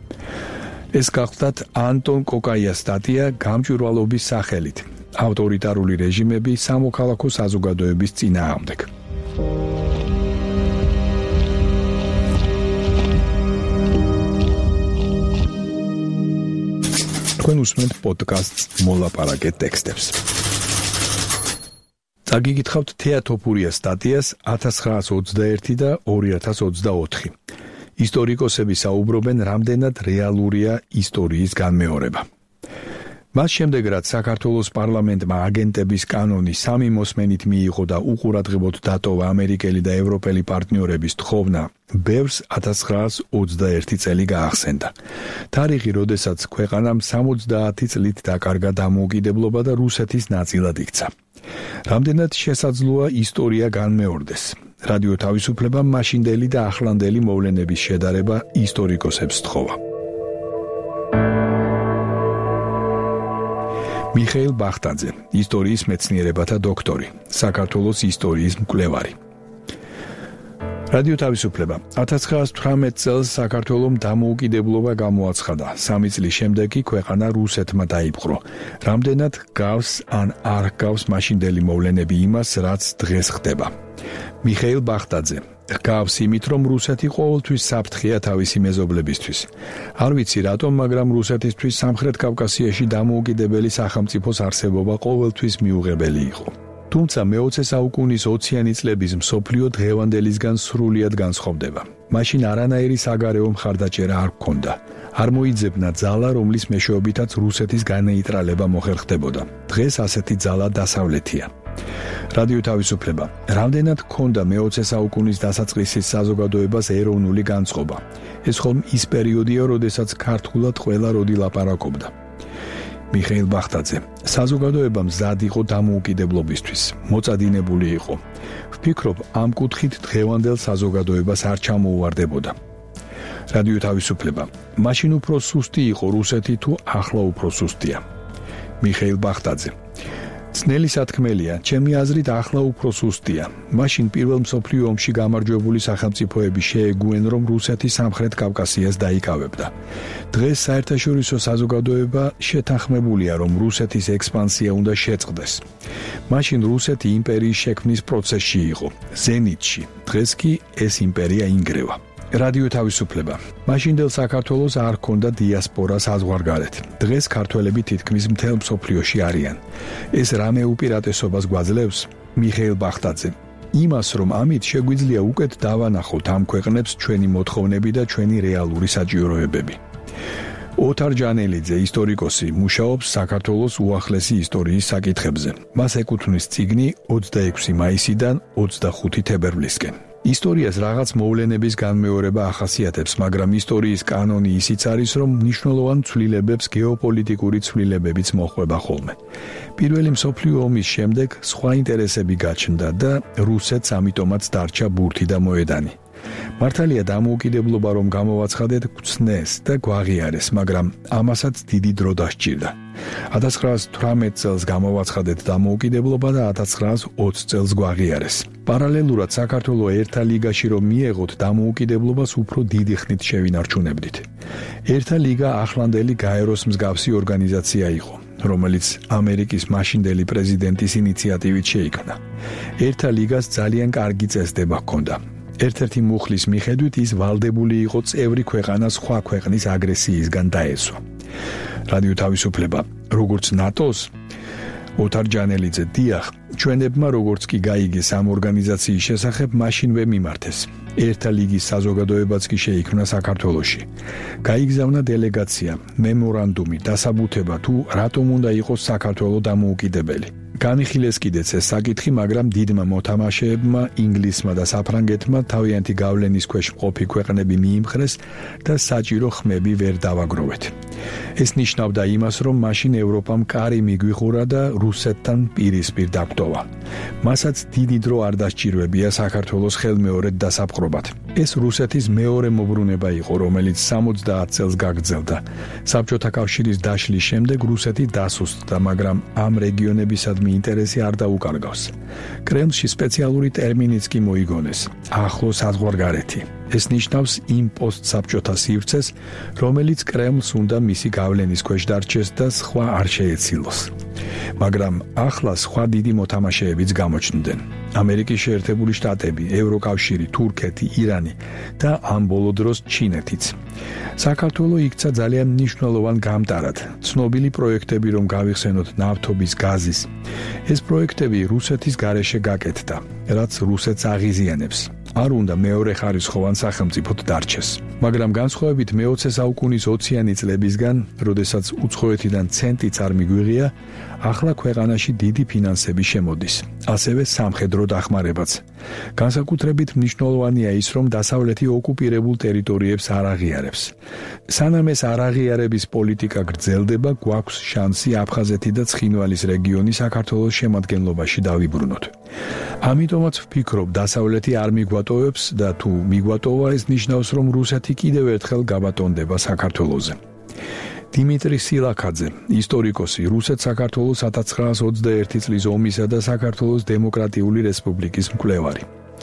ეს გახლდათ ანტონ კოკაიას სტატია გამჭვირვალობის სახელით. ავტორიტარული რეჟიმები სამოქალაქო საზოგადოების წინააღმდეგ. თქვენ უსმენთ პოდკასტს მოლაპარაკე ტექსტებს. წაგიგითხავთ თეატოფურიას სტატიას ათას ცხრაას ოცდაერთი და ორი ათას ოცდაოთხი. ისტორიკოსები საუბრობენ, რამდენად რეალურია ისტორიის განმეორება. მას შემდეგ, რაც საქართველოს პარლამენტმა აგენტების კანონი სამი მოსმენით მიიღო და უყურადღებოდ დატოვა ამერიკელი და ევროპელი პარტნიორების თხოვნა, ბევრს ათას ცხრაას ოცდაერთი წელი გაახსენდა. თარიღი, როდესაც ქვეყანამ სამოცდაათი წლით დაკარგა დამოუკიდებლობა და რუსეთის ნაწილად იქცა. რამდენად შესაძლოა ისტორია განმეორდეს. რადიო თავისუფლებამ მაშინდელი და ახლანდელი მოვლენების შედარება ისტორიკოსებს თხოვა. მიხეილ ბახტაძე, ისტორიის მეცნიერებათა დოქტორი, საქართველოს ისტორიის მკვლევარი. რადიო თავისუფლება ათას ცხრაას თვრამეტ წელს საქართველომ დამოუკიდებლობა გამოაცხადა. სამი წლის შემდეგ კი ქვეყანა რუსეთმა დაიპყრო. რამდენად გავს ან არ გავს მაშინდელი მოვლენები იმას, რაც დღეს ხდება. მიხეილ ბახტაძე გავს იმით, რომ რუსეთი ყოველთვის საფრთხეა თავისი მეზობლებისთვის. არ ვიცი რატომ, მაგრამ რუსეთისთვის სამხრეთ კავკასიაში დამოუკიდებელი სახელმწიფოს არსებობა ყოველთვის მიუღებელი იყო. თუმცა მეოცე საუკუნის ოციანი წლების მსოფლიო დღევანდელისგან სრულიად განსხვავდება. მაშინ არანაირი საგარეო მხარდაჭერა არ ჰქონდა. არ მოიძებნა ძალა, რომლის მეშვეობითაც რუსეთის განეიტრალება მოხერხდებოდა. დღეს ასეთი ძალა დასავლეთია. რადიო თავისუფლება რამდენად ჰქონდა მეოცე საუკუნის დასაწყისის საზოგადოებას ეროვნული განწყობა. ეს ხომ ის პერიოდია, როდესაც ქართულად ყველა როდი ლაპარაკობდა. მიხეილ ბახტაძე საზოგადოება მზად იყო დამოუკიდებლობისთვის, მოწადინებული იყო. ვფიქრობ, ამ კუთხით დღევანდელ საზოგადოებას არ ჩამოუვარდებოდა. რადიო თავისუფლება მაშინ უფრო სუსტი იყო რუსეთი თუ ახლა უფრო სუსტია. მიხეილ ბახტაძე ძნელი სათქმელია, ჩემი აზრით ახლა უფრო სუსტია. მაშინ პირველ მსოფლიო ომში გამარჯვებული სახელმწიფოები შეეგუენ, რომ რუსეთი სამხრეთ კავკასიას დაიკავებდა. დღეს საერთაშორისო საზოგადოება შეთანხმებულია, რომ რუსეთის ექსპანსია უნდა შეწყდეს. მაშინ რუსეთი იმპერიის შექმნის პროცესში იყო, ზენიტში. დღეს კი ეს იმპერია ინგრევა. რადიო თავისუფლება. მაშინდელ საქართველოს არ ჰქონდა დიასპორა საზღვარგარეთ. დღეს ქართველები თითქმის მთელ მსოფლიოში არიან. ეს რამე უპირატესობას გვაძლევს? მიხეილ ბახტაძე. იმას, რომ ამით შეგვიძლია უკეთ დავანახოთ ამ ქვეყნებს ჩვენი მოთხოვნები და ჩვენი რეალური საჭიროებები. ოთარ ჯანელიძე, ისტორიკოსი, მუშაობს საქართველოს უახლესი ისტორიის საკითხებზე. მას ეკუთვნის წიგნი ოცდაექვსი მაისიდან ოცდახუთი თებერვლისკენ. ისტორიას რაღაც მოვლენების განმეორება ახასიათებს, მაგრამ ისტორიის კანონი ისიც არის, რომ მნიშვნელოვან ცვლილებებს გეოპოლიტიკური ცვლილებებიც მოჰყვება ხოლმე. პირველი მსოფლიო ომის შემდეგ სხვა ინტერესები გაჩნდა და რუსეთს ამიტომაც დარჩა ბურთი და მოედანი. მართალია დამოუკიდებლობა რომ გამოვაცხადეთ გვცნეს და გვაღიარეს, მაგრამ ამასაც დიდი დრო დასჭირდა. ათას ცხრაასი თვრამეტ წელს გამოვაცხადეთ დამოუკიდებლობა და ათას ცხრაასი ოცი წელს გვაღიარეს. პარალელურად საქართველოს ერთა ლიგაში რომ მიეღოთ დამოუკიდებლობას უფრო დიდი ხნით შევინარჩუნებდით. ერთა ლიგა ახლანდელი გაეროს მსგავსი ორგანიზაცია იყო, რომელიც ამერიკის მაშინდელი პრეზიდენტის ინიციატივით შეიქმნა. ერთა ლიგას ძალიან კარგი წესდება ჰქონდა. ერთ-ერთი მუხლის მიხედვით ის ვალდებული იყო წევრი ქვეყანა სხვა ქვეყნის აგრესიისგან დაესვა. რადიო თავისუფლება, როგორც ნატოს, ოთარ ჯანელიძე, დიახ, ჩვენებმა როგორც კი გაიგეს ამ ორგანიზაციის შესახებ, მაშინვე მიმართეს. ერთა ლიგის საზოგადოებაც კი შეიქმნა საქართველოში. გაიგზავნა დელეგაცია, მემორანდუმი, დასაბუთება თუ რატომ უნდა იყოს საქართველოს დამოუკიდებელი. განიხილეს კიდეც ეს საკითხი, მაგრამ დიდმა მოთამაშეებმა, ინგლისმა და საფრანგეთმა თავიანთი გავლენის ქვეშ მყოფი ქვეყნები მიიმხრეს და საჭირო ხმები ვერ დავაგროვეთ. ეს ნიშნავდა იმას, რომ მაშინ ევროპამ კარი მიგვიხურა და რუსეთთან პირისპირ დაგვტოვა. მასაც დიდი დრო არ დასჭირვებია საქართველოს ხელმეორედ დასაპყრობად. ეს რუსეთის მეორე მოbrunება იყო, რომელიც სამოცდაათ წელს გაგრძელდა. საბჭოთა კავშირის დაშლის შემდეგ რუსეთი დასუსტდა, მაგრამ ამ რეგიონებისადმი ინტერესი არ დაუკარგავს. კრემლში სპეციალური ტერმინიც კი მოიგონეს: ახლო საზღვარგარეთი. ეს ნიშნავს იმ პოსტსაბჭოთა სივრცეს, რომელიც კრემლს უნდა მისი გავლენის ქვეშ დარჩეს და სხვა არ შეეცილოს. მაგრამ ახლა სხვა დიდი მოთამაშეებიც გამოჩნდნენ. ამერიკის შეერთებული შტატები, ევროკავშირი, თურქეთი, ირანი და ამ ბოლო დროს ჩინეთიც. საქართველოს იქცა ძალიან მნიშვნელოვან გამტარად. ცნობილი პროექტები რომ გავიხსენოთ ნავთობის, გაზის. ეს პროექტები რუსეთის გარეშე გაკეთდა, რაც რუსეთს აღიზიანებს. არ უნდა მეორე ხარისხოვან სახელმწიფოდ დარჩეს. მაგრამ განსხვავებით მეოცე საუკუნის ოციანი წლებისგან, როდესაც უცხოეთიდან ცენტიც არ მიგვიღია, ახლა ქვეყანაში დიდი ფინანსები შემოდის, ასევე სამხედრო დახმარებაც. განსაკუთრებით მნიშვნელოვანია ის, რომ დასავლეთი ოკუპირებულ ტერიტორიებს არ აღიარებს. სანამ ეს არაღიარების პოლიტიკა გრძელდება, გვაქვს შანსი აფხაზეთი და ცხინვალის რეგიონი საქართველოს შემადგენლობაში დავიბრუნოთ. ამიტომაც ვფიქრობ, დასავლეთი არ მიგვატოვებს და თუ მიგვატოვა, ეს ნიშნავს, რომ რუსეთი კიდევ ერთხელ გაბატონდება საქართველოზე. დიმიტრი სილაქაძე, ისტორიკოსი, რუსეთ-საქართველოს ათას ცხრაასი ოცდაერთი წლის ომისა და საქართველოს დემოკრატიული რესპუბლიკის მკვლევარი.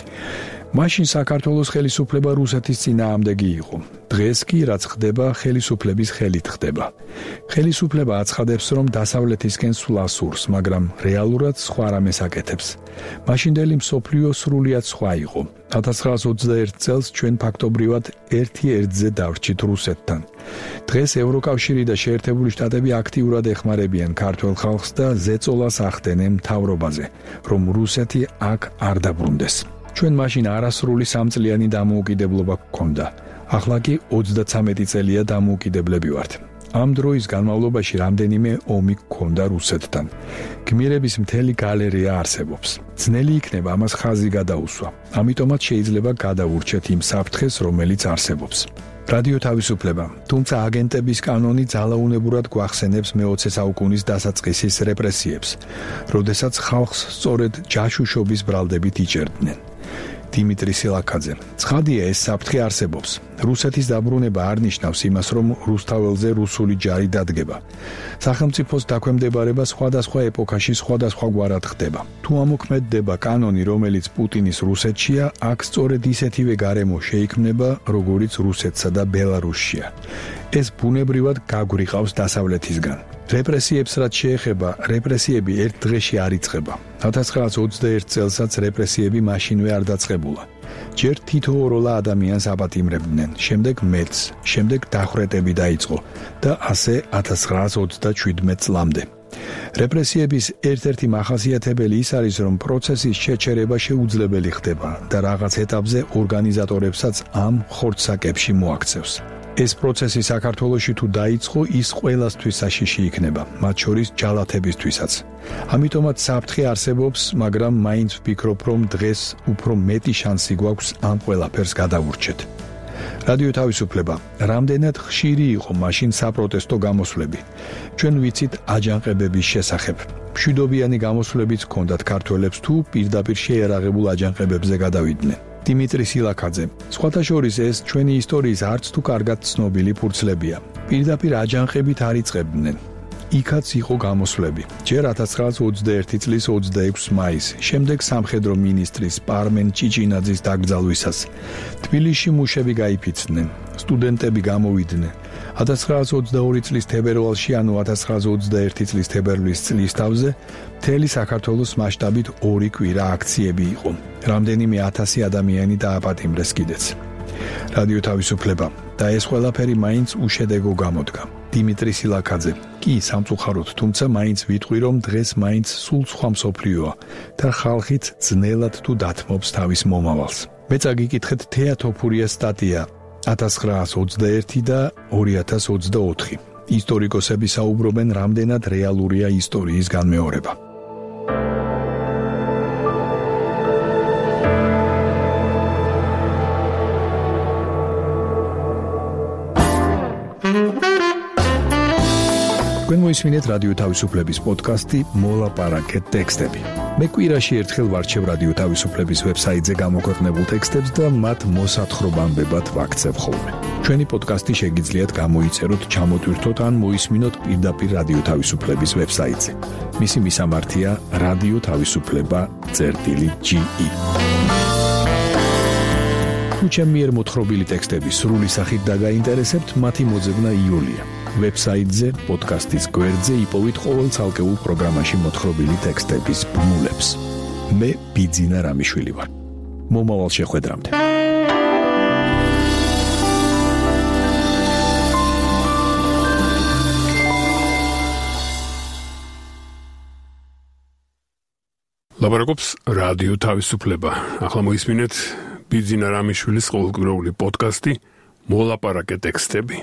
მაშინ საქართველოს ხელისუფლება რუსეთის წინააღმდეგი იყო. დღეს კი რაც ხდება, ხელისუფლების ხელით ხდება. ხელისუფლება აცხადებს, რომ დასავლეთისკენ სვლა სურს, მაგრამ რეალურად სხვა რამეს აკეთებს. მაშინდელი მსოფლიო სრულიად სხვა იყო. ათას ცხრაასი ოცდაერთი წელს ჩვენ ფაქტობრივად ერთი ერთზე დავრჩით რუსეთთან. დღეს ევროკავშირი და შეერთებული შტატები აქტიურად ეხმარებიან ქართველ ხალხს და ზეწოლას ახდენენ მთავრობაზე, რომ რუსეთი აქ არ დაბრუნდეს. ჩვენ მაშინ არასრული სამწლიანი დამოუკიდებლობა გქონდა. ახლა კი ოცდაცამეტი წელია დამოუკიდებლები ვართ. ამ დროის განმავლობაში რამდენიმე ომი გქონდა რუსეთთან. გმირების მთელი გალერეა არსებობს. ძნელი იქნება ამას ხაზი გადაუსვა. ამიტომაც შეიძლება გადავურჩეთ იმ საფრთხეს, რომელიც არსებობს. რადიო თავისუფლება, თუმცა აგენტების კანონი ძალაუნებურად გვახსენებს მეოცე საუკუნის დასაწყისის რეპრესიებს, როდესაც ხალხს სწორედ ჯაშუშობის ბრალდებით იჭერდნენ. დიმიტრი სილაქაძე, ცხადია ეს საფრთხე არსებობს. რუსეთის დაბრუნება არ ნიშნავს იმას, რომ რუსთაველზე რუსული ჯარი დადგება. სახელმწიფოს დაქვემდებარება სხვადასხვა ეპოქაში სხვადასხვაგვარად ხდება. თუ ამოქმედდება კანონი, რომელიც პუტინის რუსეთშია, აქ სწორედ ისეთივე გარემო შეიქმნება, როგორიც რუსეთსა და ბელარუსშია. ეს ბუნებრივად გაგვრიყავს დასავლეთისგან. რეპრესიებს რაც შეეხება, რეპრესიები ერთ დღეში არ იწყება. ათას ცხრაასი ოცდაერთი წელსაც რეპრესიები მაშინვე არ დაწყებულა. ჯერ თითოეულა ადამიანს აპატიმრებდნენ, შემდეგ მეც, შემდეგ დახვრეტები დაიწყო და ასე ათას ცხრაას ოცდაშვიდმეტ წლამდე. რეპრესიების ერთ-ერთი მახასიათებელი ის არის, რომ პროცესის შეჩერება შეუძლებელი ხდება და რაღაც ეტაპზე ორგანიზატორებსაც ამ ხორცსაკებში მოაქცევს. ეს პროცესი საქართველოში თუ დაიწყო, ის ყველასთვის საშიში იქნება, მათ შორის ჯალათებისთვისაც. ამიტომაც საფრთხე არსებობს, მაგრამ მაინც ვფიქრობ, რომ დღეს უფრო მეტი შანსი გვაქვს ამ ყველაფერს გადავურჩეთ. რადიო თავისუფლება რამდენად ხშირი იყო მაშინ საპროტესტო გამოსვლები. ჩვენ ვიცით აჯანყებების შესახებ. მშვიდობიანი გამოსვლებიც ჰქონდათ ქართველებს თუ პირდაპირ შეიარაღებულ აჯანყებებზე გადავიდნენ. დიმიტრი სილაქაძე. სხვათა შორის ეს ჩვენი ისტორიის არც თუ კარგად ცნობილი ფურცლებია. პირდაპირ აჯანყებით არ იწყებდნენ. იქაც იყო გამოსვლები. ჯერ ათას ცხრაას ოცდაერთი წლის ოცდაექვსი მაისი, შემდეგ სამხედრო მინისტრის პარმენ ჭიჭინაძის დაკრძალვისას. თბილისში მუშები გაიფიცნენ, სტუდენტები გამოვიდნენ. ათას ცხრაას ოცდაორი წლის თებერვალში, ანუ ათას ცხრაას ოცდაერთი წლის თებერვლის წლის თავზე, მთელი საქართველოს მასშტაბით ორი კვირა აქციები იყო. რამდენიმე ათასი ადამიანი დააპატიმრეს კიდეც. რადიო თავისუფლება და ეს ყველაფერი მაინც უშედეგო გამოდგა. დიმიტრი სილაქაძე. კი, სამწუხაროდ, თუმცა მაინც ვიტყვი, რომ დღეს მაინც სულ სხვა მსოფლიოა და ხალხიც ძნელად თუ დათმობს თავის მომავალს. მე წაგიკითხეთ თეა თოფურიას სტატია ათას ცხრაას ოცდაერთი და ორი ათას ოცდაოთხი. ისტორიკოსები საუბრობენ, რამდენად რეალურია ისტორიის განმეორება. თქვენ მოისმინეთ რადიო თავისუფლების პოდკასტი მოლაპარაკე ტექსტები. მე კვირაში ერთხელ ვარჩევ რადიო თავისუფლების ვებსაიტზე გამოქვეყნებულ ტექსტებს და მათ მოსათხრობამდებად ვაქცევ ხოლმე. ჩვენი პოდკასტი შეგიძლიათ გამოიწეროთ, ჩამოტვირთოთ ან მოისმინოთ პირდაპირ რადიო თავისუფლების ვებსაიტზე. მისი მისამართია რადიო თავისუფლება წერტილი ჯი ი. თუ ჩემი მიერ მოთხრობილი ტექსტები სრული სახით დაგაინტერესებთ, მათი მოძებნა იოლია. ვებსაიტზე, პოდკასტის გვერდზე იპოვით ყოველ ცალკეულ პროგრამაში მოთხრობილი ტექსტების ბმულებს. მე ბიძინა რამიშვილი ვარ. მომავალ შეხვედრამდე. ლაპარაკობს რადიო თავისუფლება. ახლა მოისმინეთ ბიძინა რამიშვილის ყოველკვირეული პოდკასტი მოლაპარაკე ტექსტები.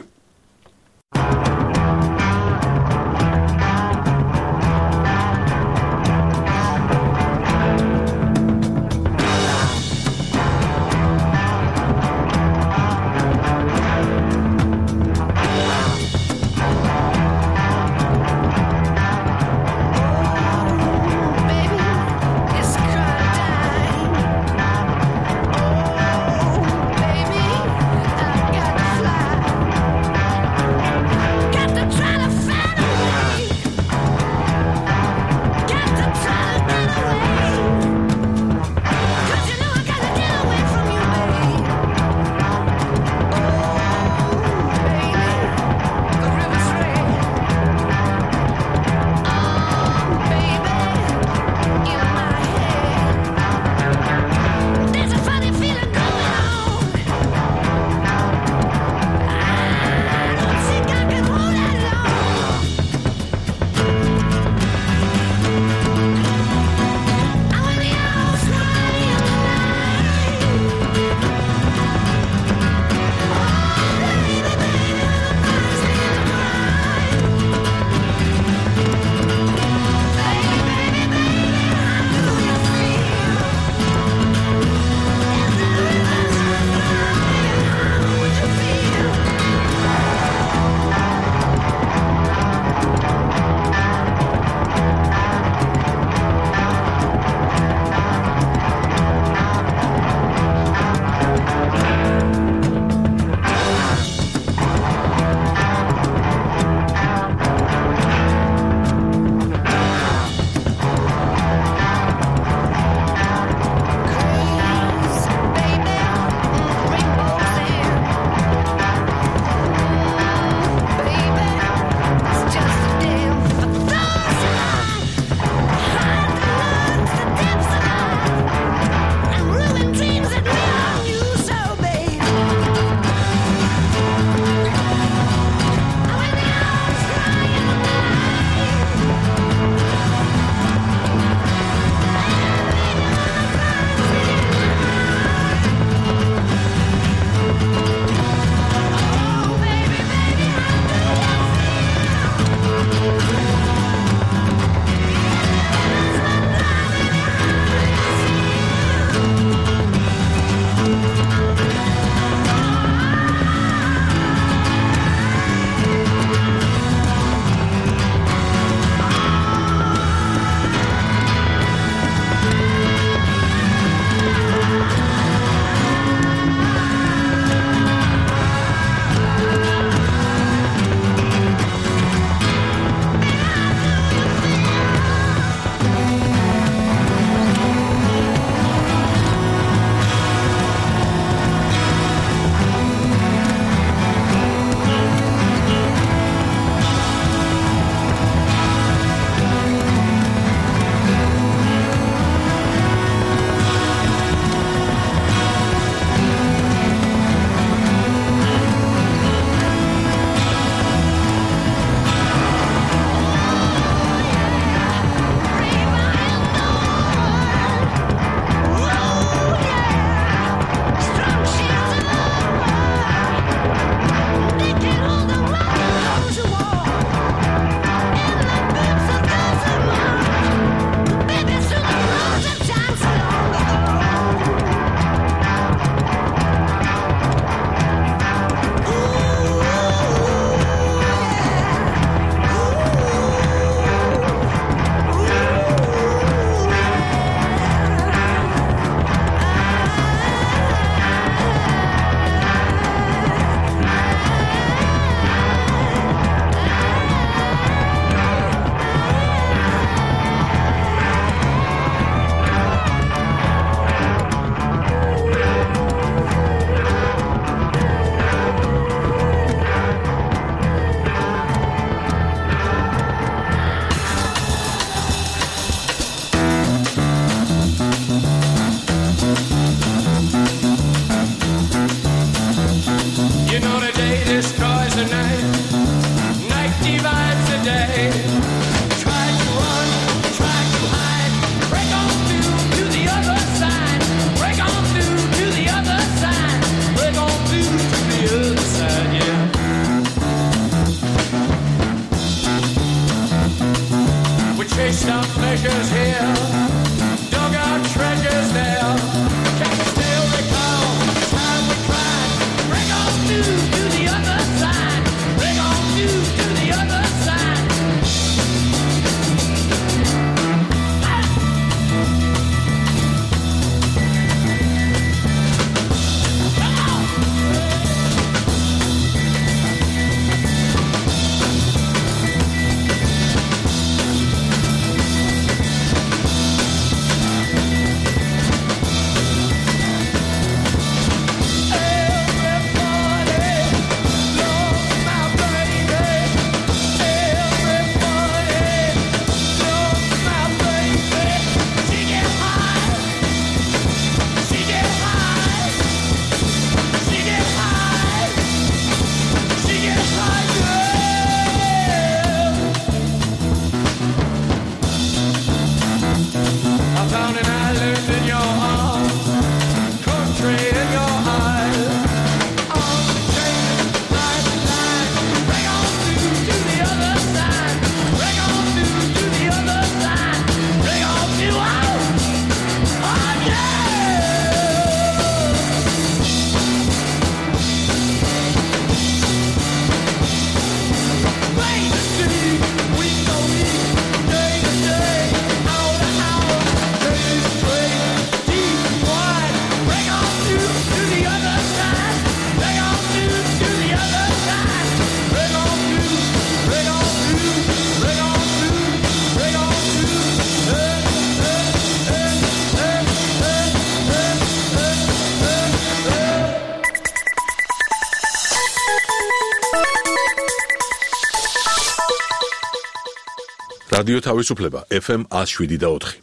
რადიო თავისუფლება ეფ ემ one oh seven და four.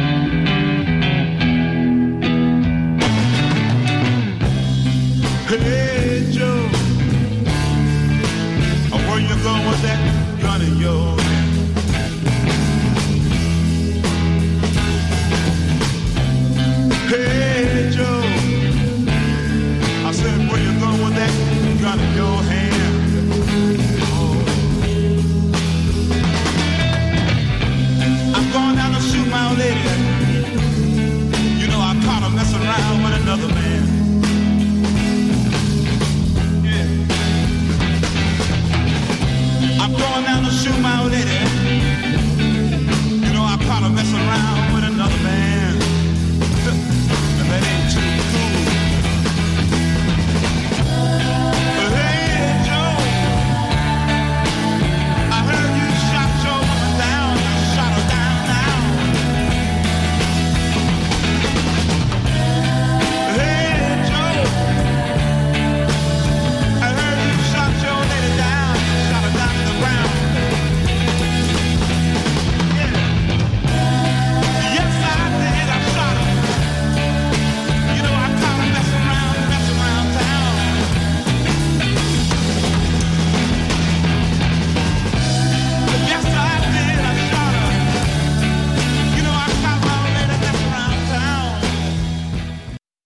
Hey